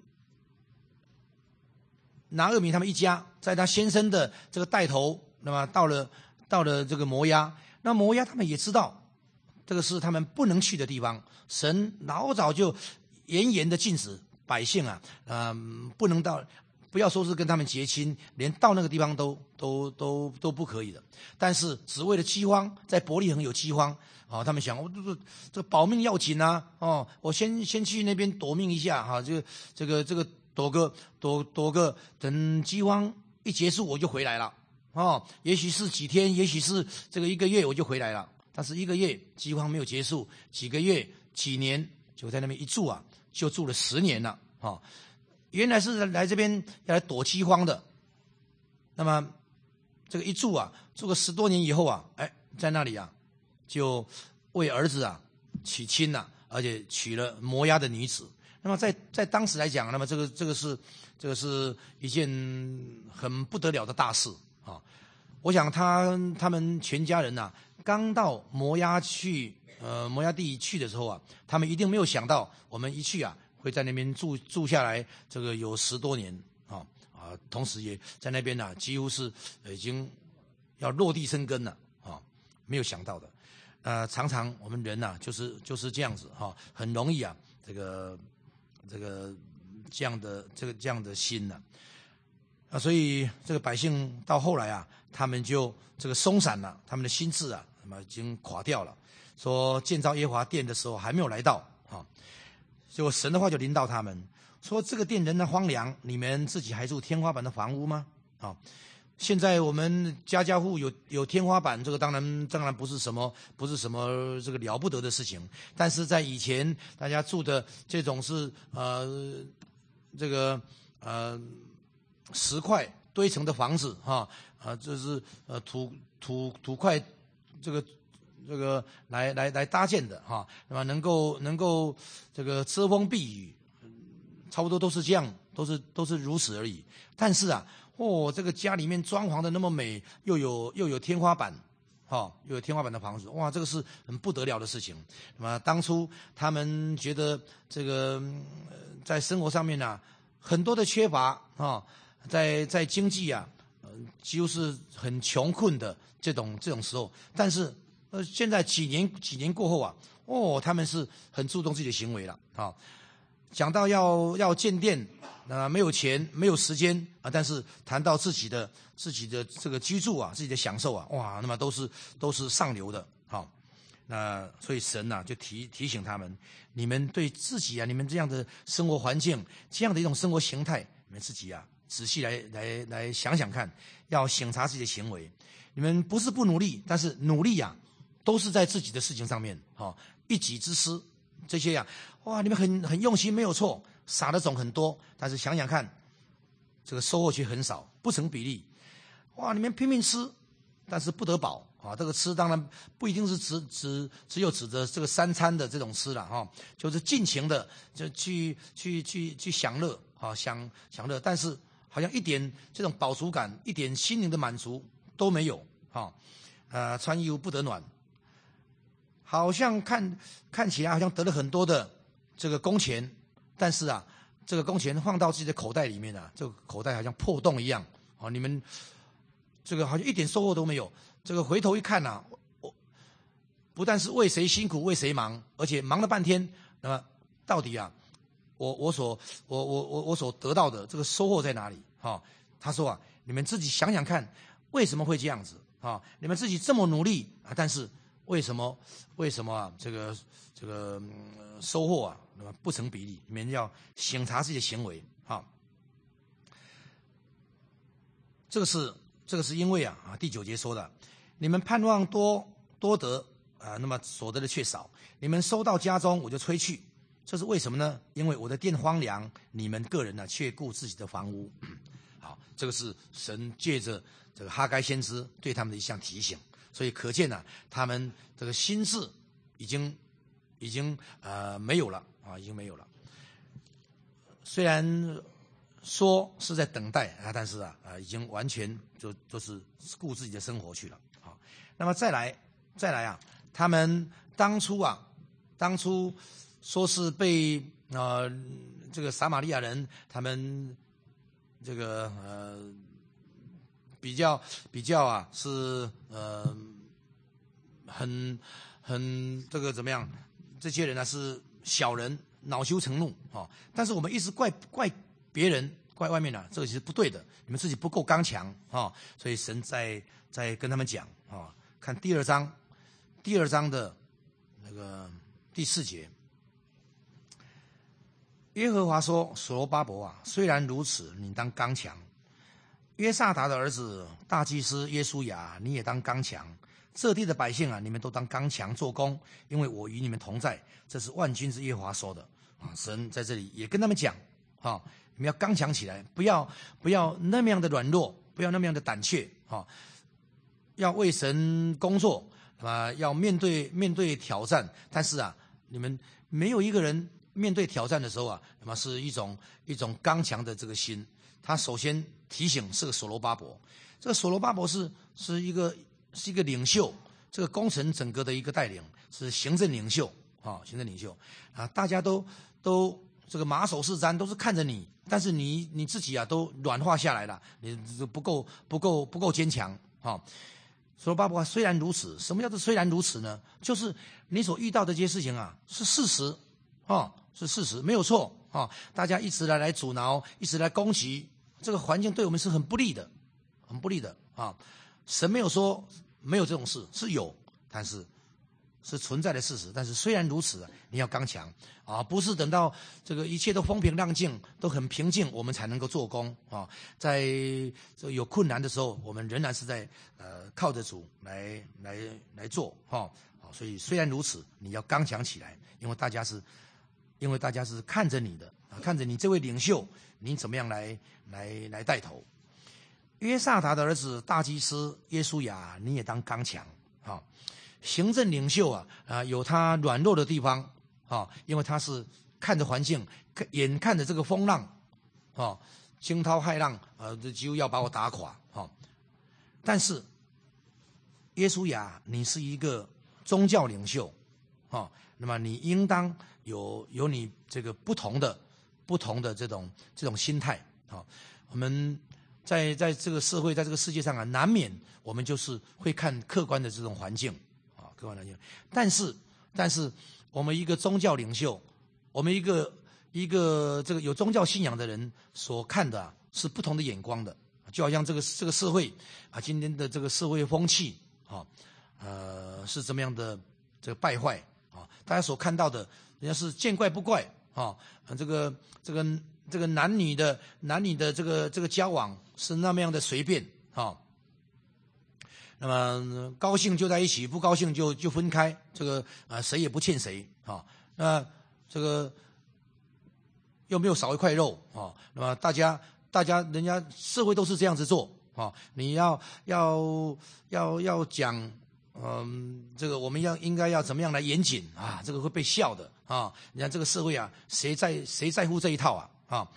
拿俄米他们一家在他先生的这个带头，那么到了到了这个摩押，那摩押他们也知道这个是他们不能去的地方，神老早就严严的禁止百姓啊，嗯，不能到，不要说是跟他们结亲，连到那个地方都都都都不可以的。但是只为了饥荒，在伯利恒有饥荒。哦，他们想，我这个这个保命要紧啊！哦，我先先去那边躲命一下哈，这个这个这个躲个躲躲个，等饥荒一结束我就回来了。哦，也许是几天，也许是这个一个月我就回来了。但是一个月饥荒没有结束，几个月、几年就在那边一住啊，就住了十年了。哦，原来是来这边要来躲饥荒的。那么这个一住啊，住个十多年以后啊，哎，在那里啊。就为儿子啊娶亲了、啊，而且娶了摩押的女子。那么在在当时来讲，那么这个这个是这个是一件很不得了的大事啊！我想他他们全家人呐、啊，刚到摩押去呃摩押地去的时候啊，他们一定没有想到，我们一去啊会在那边住住下来，这个有十多年啊啊，同时也在那边呢、啊，几乎是已经要落地生根了啊，没有想到的。呃，常常我们人呐、啊，就是就是这样子哈、哦，很容易啊，这个这个这样的这个这样的心呐、啊，啊，所以这个百姓到后来啊，他们就这个松散了，他们的心智啊，那么已经垮掉了。说建造耶和华殿的时候还没有来到啊，结果神的话就临到他们，说这个殿仍然荒凉，你们自己还住天花板的房屋吗？啊。现在我们家家户有有天花板，这个当然当然不是什么不是什么这个了不得的事情，但是在以前大家住的这种是呃这个呃石块堆成的房子哈啊，这是呃土土土块这个这个来来来搭建的哈，那么能够能够这个遮风避雨，差不多都是这样，都是都是如此而已。但是啊。哦，这个家里面装潢的那么美，又有又有天花板，哈、哦，又有天花板的房子，哇，这个是很不得了的事情。那么当初他们觉得这个、呃、在生活上面呢、啊，很多的缺乏啊、哦，在在经济啊，呃，几乎是很穷困的这种这种时候。但是呃，现在几年几年过后啊，哦，他们是很注重自己的行为了啊。哦讲到要要建殿，啊、呃，没有钱，没有时间啊，但是谈到自己的自己的这个居住啊，自己的享受啊，哇，那么都是都是上流的，好、哦，那所以神呐、啊、就提提醒他们，你们对自己啊，你们这样的生活环境，这样的一种生活形态，你们自己啊仔细来来来想想看，要省察自己的行为。你们不是不努力，但是努力呀、啊，都是在自己的事情上面，好、哦，一己之私。这些呀、啊，哇，你们很很用心，没有错，撒的种很多，但是想想看，这个收获却很少，不成比例。哇，你们拼命吃，但是不得饱啊！这个吃当然不一定是只只只有指着这个三餐的这种吃了哈、啊，就是尽情的就去去去去享乐啊，享享乐，但是好像一点这种饱足感，一点心灵的满足都没有，哈，呃，穿衣服不得暖，好像看看起来好像得了很多的这个工钱，但是啊，这个工钱放到自己的口袋里面啊，这个口袋好像破洞一样，哦，你们这个好像一点收获都没有，这个回头一看啊，我不但是为谁辛苦为谁忙，而且忙了半天，那么到底啊？我我所我我我我所得到的这个收获在哪里？哈、哦，他说啊，你们自己想想看，为什么会这样子啊、哦？你们自己这么努力啊，但是为什么为什么啊？这个这个、嗯、收获啊，那么不成比例？你们要省察自己的行为啊、哦。这个是这个是因为啊啊第九节说的，你们盼望多多得啊，那么所得的却少；你们收到家中，我就吹去。这是为什么呢？因为我的殿荒凉，你们个人呢却顾自己的房屋。好，这个是神借着这个哈该先知对他们的一项提醒，所以可见呢、啊，他们这个心智已经已经呃没有了啊，已经没有了。虽然说是在等待啊，但是啊啊已经完全就就是顾自己的生活去了。好，那么再来再来啊，他们当初啊当初。说是被呃这个撒玛利亚人他们这个呃比较比较啊是呃很很这个怎么样？这些人呢、啊、是小人，恼羞成怒啊、哦！但是我们一直怪怪别人，怪外面呢、啊，这个其实不对的。你们自己不够刚强啊、哦！所以神在在跟他们讲啊、哦，看第二章，第二章的那个第四节。耶和华说：“所罗巴伯啊，虽然如此，你当刚强；约萨达的儿子大祭司耶稣亚，你也当刚强。这地的百姓啊，你们都当刚强做工，因为我与你们同在。”这是万军之耶和华说的啊！神在这里也跟他们讲啊，你们要刚强起来，不要不要那么样的软弱，不要那么样的胆怯啊！要为神工作啊，要面对面对挑战。但是啊，你们没有一个人。面对挑战的时候啊，那么是一种一种刚强的这个心。他首先提醒是个所罗巴伯，这个所罗巴伯是是一个是一个领袖，这个工程整个的一个带领，是行政领袖啊，行政领袖啊，大家都都这个马首是瞻，都是看着你，但是你你自己啊都软化下来了，你不够不够不够坚强啊。所罗巴伯虽然如此，什么叫做虽然如此呢？就是你所遇到的这些事情啊，是事实啊。是事实，没有错啊！大家一直来来阻挠，一直来攻击，这个环境对我们是很不利的，很不利的啊！神没有说没有这种事，是有，但是是存在的事实。但是虽然如此，你要刚强啊，不是等到这个一切都风平浪静，都很平静，我们才能够做工啊。在这有困难的时候，我们仍然是在呃靠着主来来来做哈。好，所以虽然如此，你要刚强起来，因为大家是。因为大家是看着你的啊，看着你这位领袖，你怎么样来来来带头？约萨达的儿子大祭司耶稣亚，你也当刚强啊！行政领袖啊啊，有他软弱的地方啊，因为他是看着环境，眼看着这个风浪啊，惊涛骇浪，呃，几乎要把我打垮啊！但是耶稣亚，你是一个宗教领袖啊，那么你应当。有有你这个不同的不同的这种这种心态啊，我们在在这个社会在这个世界上啊，难免我们就是会看客观的这种环境啊，客观环境。但是但是我们一个宗教领袖，我们一个一个这个有宗教信仰的人所看的、啊、是不同的眼光的，就好像这个这个社会啊，今天的这个社会风气啊，呃，是怎么样的这个败坏啊？大家所看到的。人家是见怪不怪啊，这个这个这个男女的男女的这个这个交往是那么样的随便啊，那么高兴就在一起，不高兴就就分开，这个啊、呃、谁也不欠谁啊，那这个又没有少一块肉啊，那么大家大家人家社会都是这样子做啊，你要要要要讲。嗯，这个我们要应该要怎么样来严谨啊？这个会被笑的啊！你看这个社会啊，谁在谁在乎这一套啊？啊，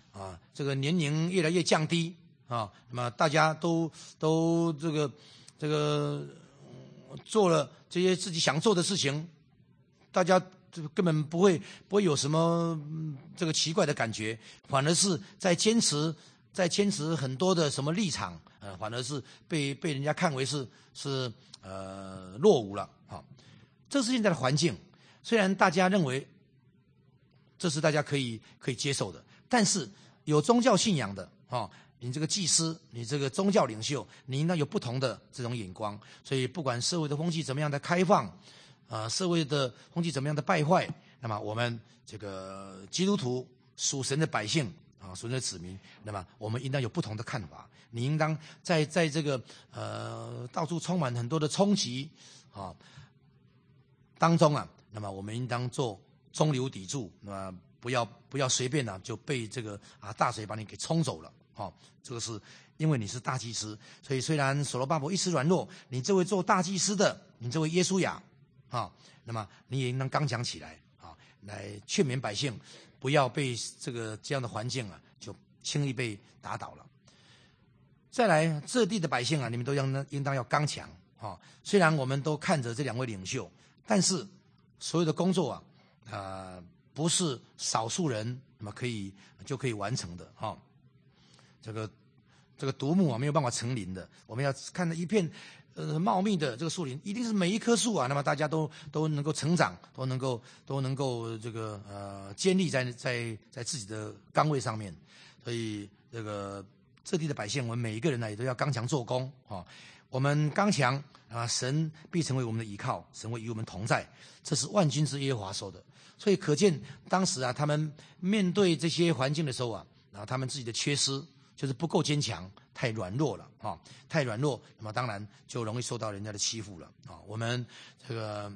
啊，这个年龄越来越降低啊，那么大家都都这个这个做了这些自己想做的事情，大家这个根本不会不会有什么这个奇怪的感觉，反而是在坚持在坚持很多的什么立场，呃，反而是被被人家看为是是呃落伍了啊。这是现在的环境，虽然大家认为这是大家可以可以接受的，但是有宗教信仰的啊，你这个祭司，你这个宗教领袖，你应当有不同的这种眼光。所以不管社会的风气怎么样的开放，啊、呃，社会的风气怎么样的败坏，那么我们这个基督徒属神的百姓啊，属神的子民，那么我们应当有不同的看法。你应当在在这个呃到处充满很多的冲击啊当中啊，那么我们应当做中流砥柱，那么不要不要随便啊就被这个啊大水把你给冲走了。哦，这个是因为你是大祭司，所以虽然所罗巴伯一时软弱，你这位做大祭司的，你这位耶稣亚，啊，那么你也应当刚强起来啊，来劝勉百姓，不要被这个这样的环境啊，就轻易被打倒了。再来，这地的百姓啊，你们都应当应当要刚强啊。虽然我们都看着这两位领袖，但是所有的工作啊，啊、呃，不是少数人那么可以就可以完成的哈。这个这个独木啊没有办法成林的，我们要看到一片呃茂密的这个树林，一定是每一棵树啊，那么大家都都能够成长，都能够都能够这个呃坚立在在在自己的岗位上面。所以这个这地的百姓，我们每一个人呢也都要刚强做工啊。我们刚强啊，神必成为我们的依靠，神会与我们同在，这是万军之耶和华说的。所以可见当时啊，他们面对这些环境的时候啊，啊他们自己的缺失。就是不够坚强，太软弱了啊！太软弱，那么当然就容易受到人家的欺负了啊！我们这个，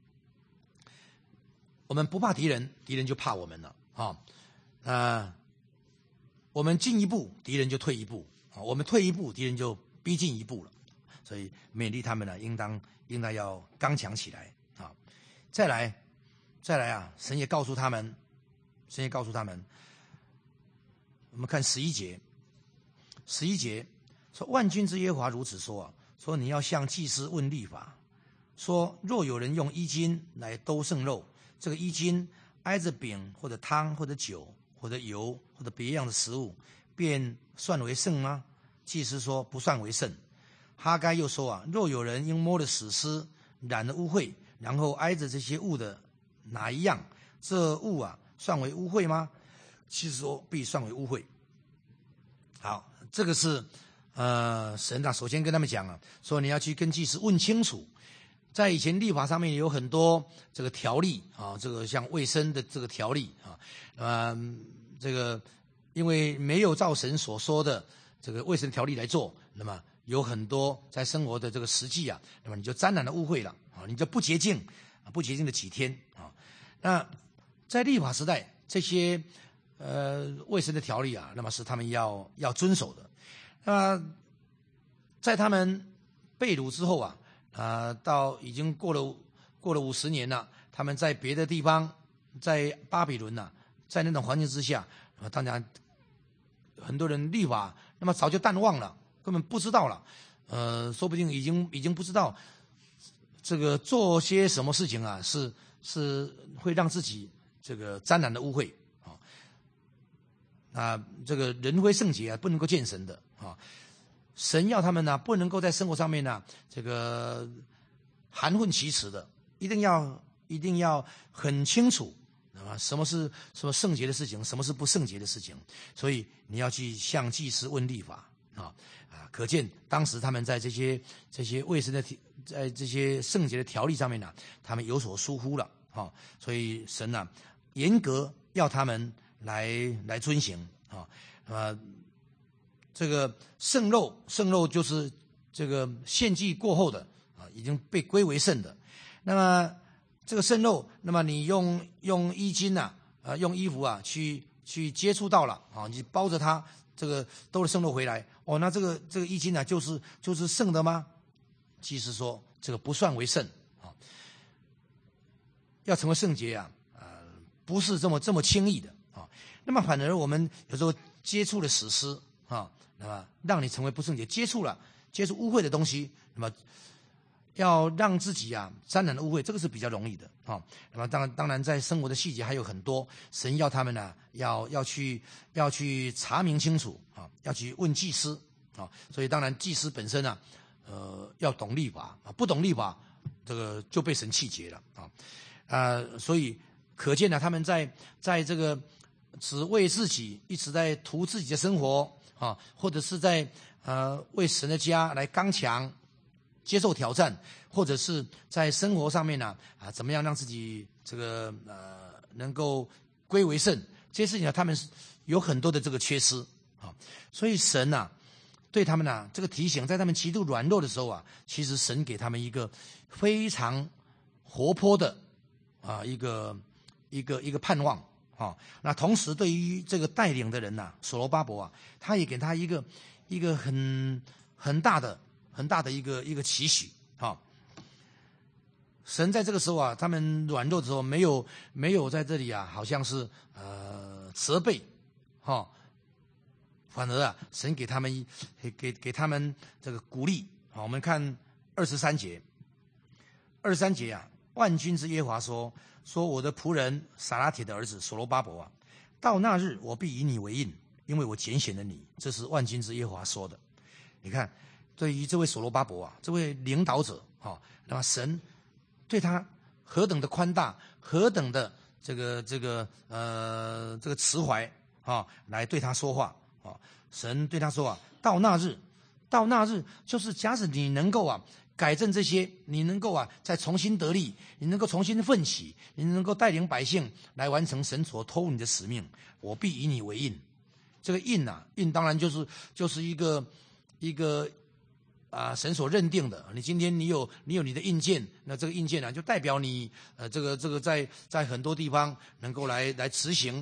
我们不怕敌人，敌人就怕我们了啊！呃，我们进一步，敌人就退一步啊！我们退一步，敌人就逼近一步了。所以勉励他们呢，应当应当要刚强起来啊！再来，再来啊！神也告诉他们，神也告诉他们，我们看十一节。十一节说：“万军之耶和华如此说啊，说你要向祭司问律法，说若有人用衣巾来兜剩肉，这个衣巾挨着饼或者汤或者酒或者油或者别样的食物，便算为圣吗？”祭司说：“不算为圣。”哈该又说啊：“若有人因摸了死尸染了污秽，然后挨着这些物的哪一样，这物啊算为污秽吗？”祭司说：“必算为污秽。”好。这个是，呃，神啊，首先跟他们讲啊，说你要去跟祭司问清楚，在以前律法上面有很多这个条例啊，这个像卫生的这个条例啊，呃，这个因为没有照神所说的这个卫生条例来做，那么有很多在生活的这个实际啊，那么你就沾染了污秽了啊，你就不洁净啊，不洁净了几天啊。那在律法时代，这些呃卫生的条例啊，那么是他们要要遵守的。那在他们被掳之后啊，啊、呃，到已经过了过了五十年了，他们在别的地方，在巴比伦呐、啊，在那种环境之下，啊，当然很多人律法那么早就淡忘了，根本不知道了，呃，说不定已经已经不知道这个做些什么事情啊，是是会让自己这个沾染的污秽啊，啊，这个人非圣洁啊，不能够见神的。啊，神要他们呢，不能够在生活上面呢，这个含混其辞的，一定要一定要很清楚啊，什么是什么圣洁的事情，什么是不圣洁的事情。所以你要去向祭司问律法啊啊！可见当时他们在这些这些卫生的在这些圣洁的条例上面呢，他们有所疏忽了啊。所以神呢，严格要他们来来遵行啊啊。这个圣肉，圣肉就是这个献祭过后的啊，已经被归为圣的。那么这个圣肉，那么你用用衣巾呐、啊，啊，用衣服啊去去接触到了啊，你包着它，这个兜了圣肉回来，哦，那这个这个衣巾呢、啊，就是就是圣的吗？祭司说这个不算为圣啊，要成为圣洁啊，呃，不是这么这么轻易的啊。 那么反而我们有时候接触了史诗啊，那么让你成为不圣洁，接触了接触污秽的东西，那么要让自己啊沾染了污秽，这个是比较容易的啊。那么当然当然在生活的细节还有很多，神要他们呢、啊、要要去要去查明清楚啊，要去问祭司啊。所以当然祭司本身啊，呃要懂律法啊，不懂律法这个就被神气绝了啊。呃，所以可见呢，他们在在这个只为自己一直在图自己的生活啊，或者是在呃为神的家来刚强。接受挑战，或者是在生活上面呢、啊，啊，怎么样让自己这个呃能够归为圣？这些事情呢，他们是有很多的这个缺失啊，所以神呐、啊，对他们呢、啊、这个提醒，在他们极度软弱的时候啊，其实神给他们一个非常活泼的啊一个一个一个盼望啊。那同时对于这个带领的人呐、啊，所罗巴伯啊，他也给他一个一个很很大的。很大的一个一个期许啊！神在这个时候啊，他们软弱的时候，没有没有在这里啊，好像是呃责备，哈、哦，反而啊，神给他们给给给他们这个鼓励。好，我们看二十三节，二十三节啊，万军之耶和华说说我的仆人撒拉铁的儿子所罗巴伯啊，到那日我必以你为印，因为我拣选了你。这是万军之耶和华说的。你看。对于这位所罗巴伯啊，这位领导者啊，那么神对他何等的宽大，何等的这个这个呃这个慈怀啊，来对他说话啊。神对他说啊，到那日，到那日，就是假使你能够啊改正这些，你能够啊再重新得力，你能够重新奋起，你能够带领百姓来完成神所托你的使命，我必以你为印。这个印啊，印当然就是就是一个一个。啊，神所认定的，你今天你有你有你的印鉴，那这个印鉴呢、啊，就代表你呃，这个这个在在很多地方能够来来执行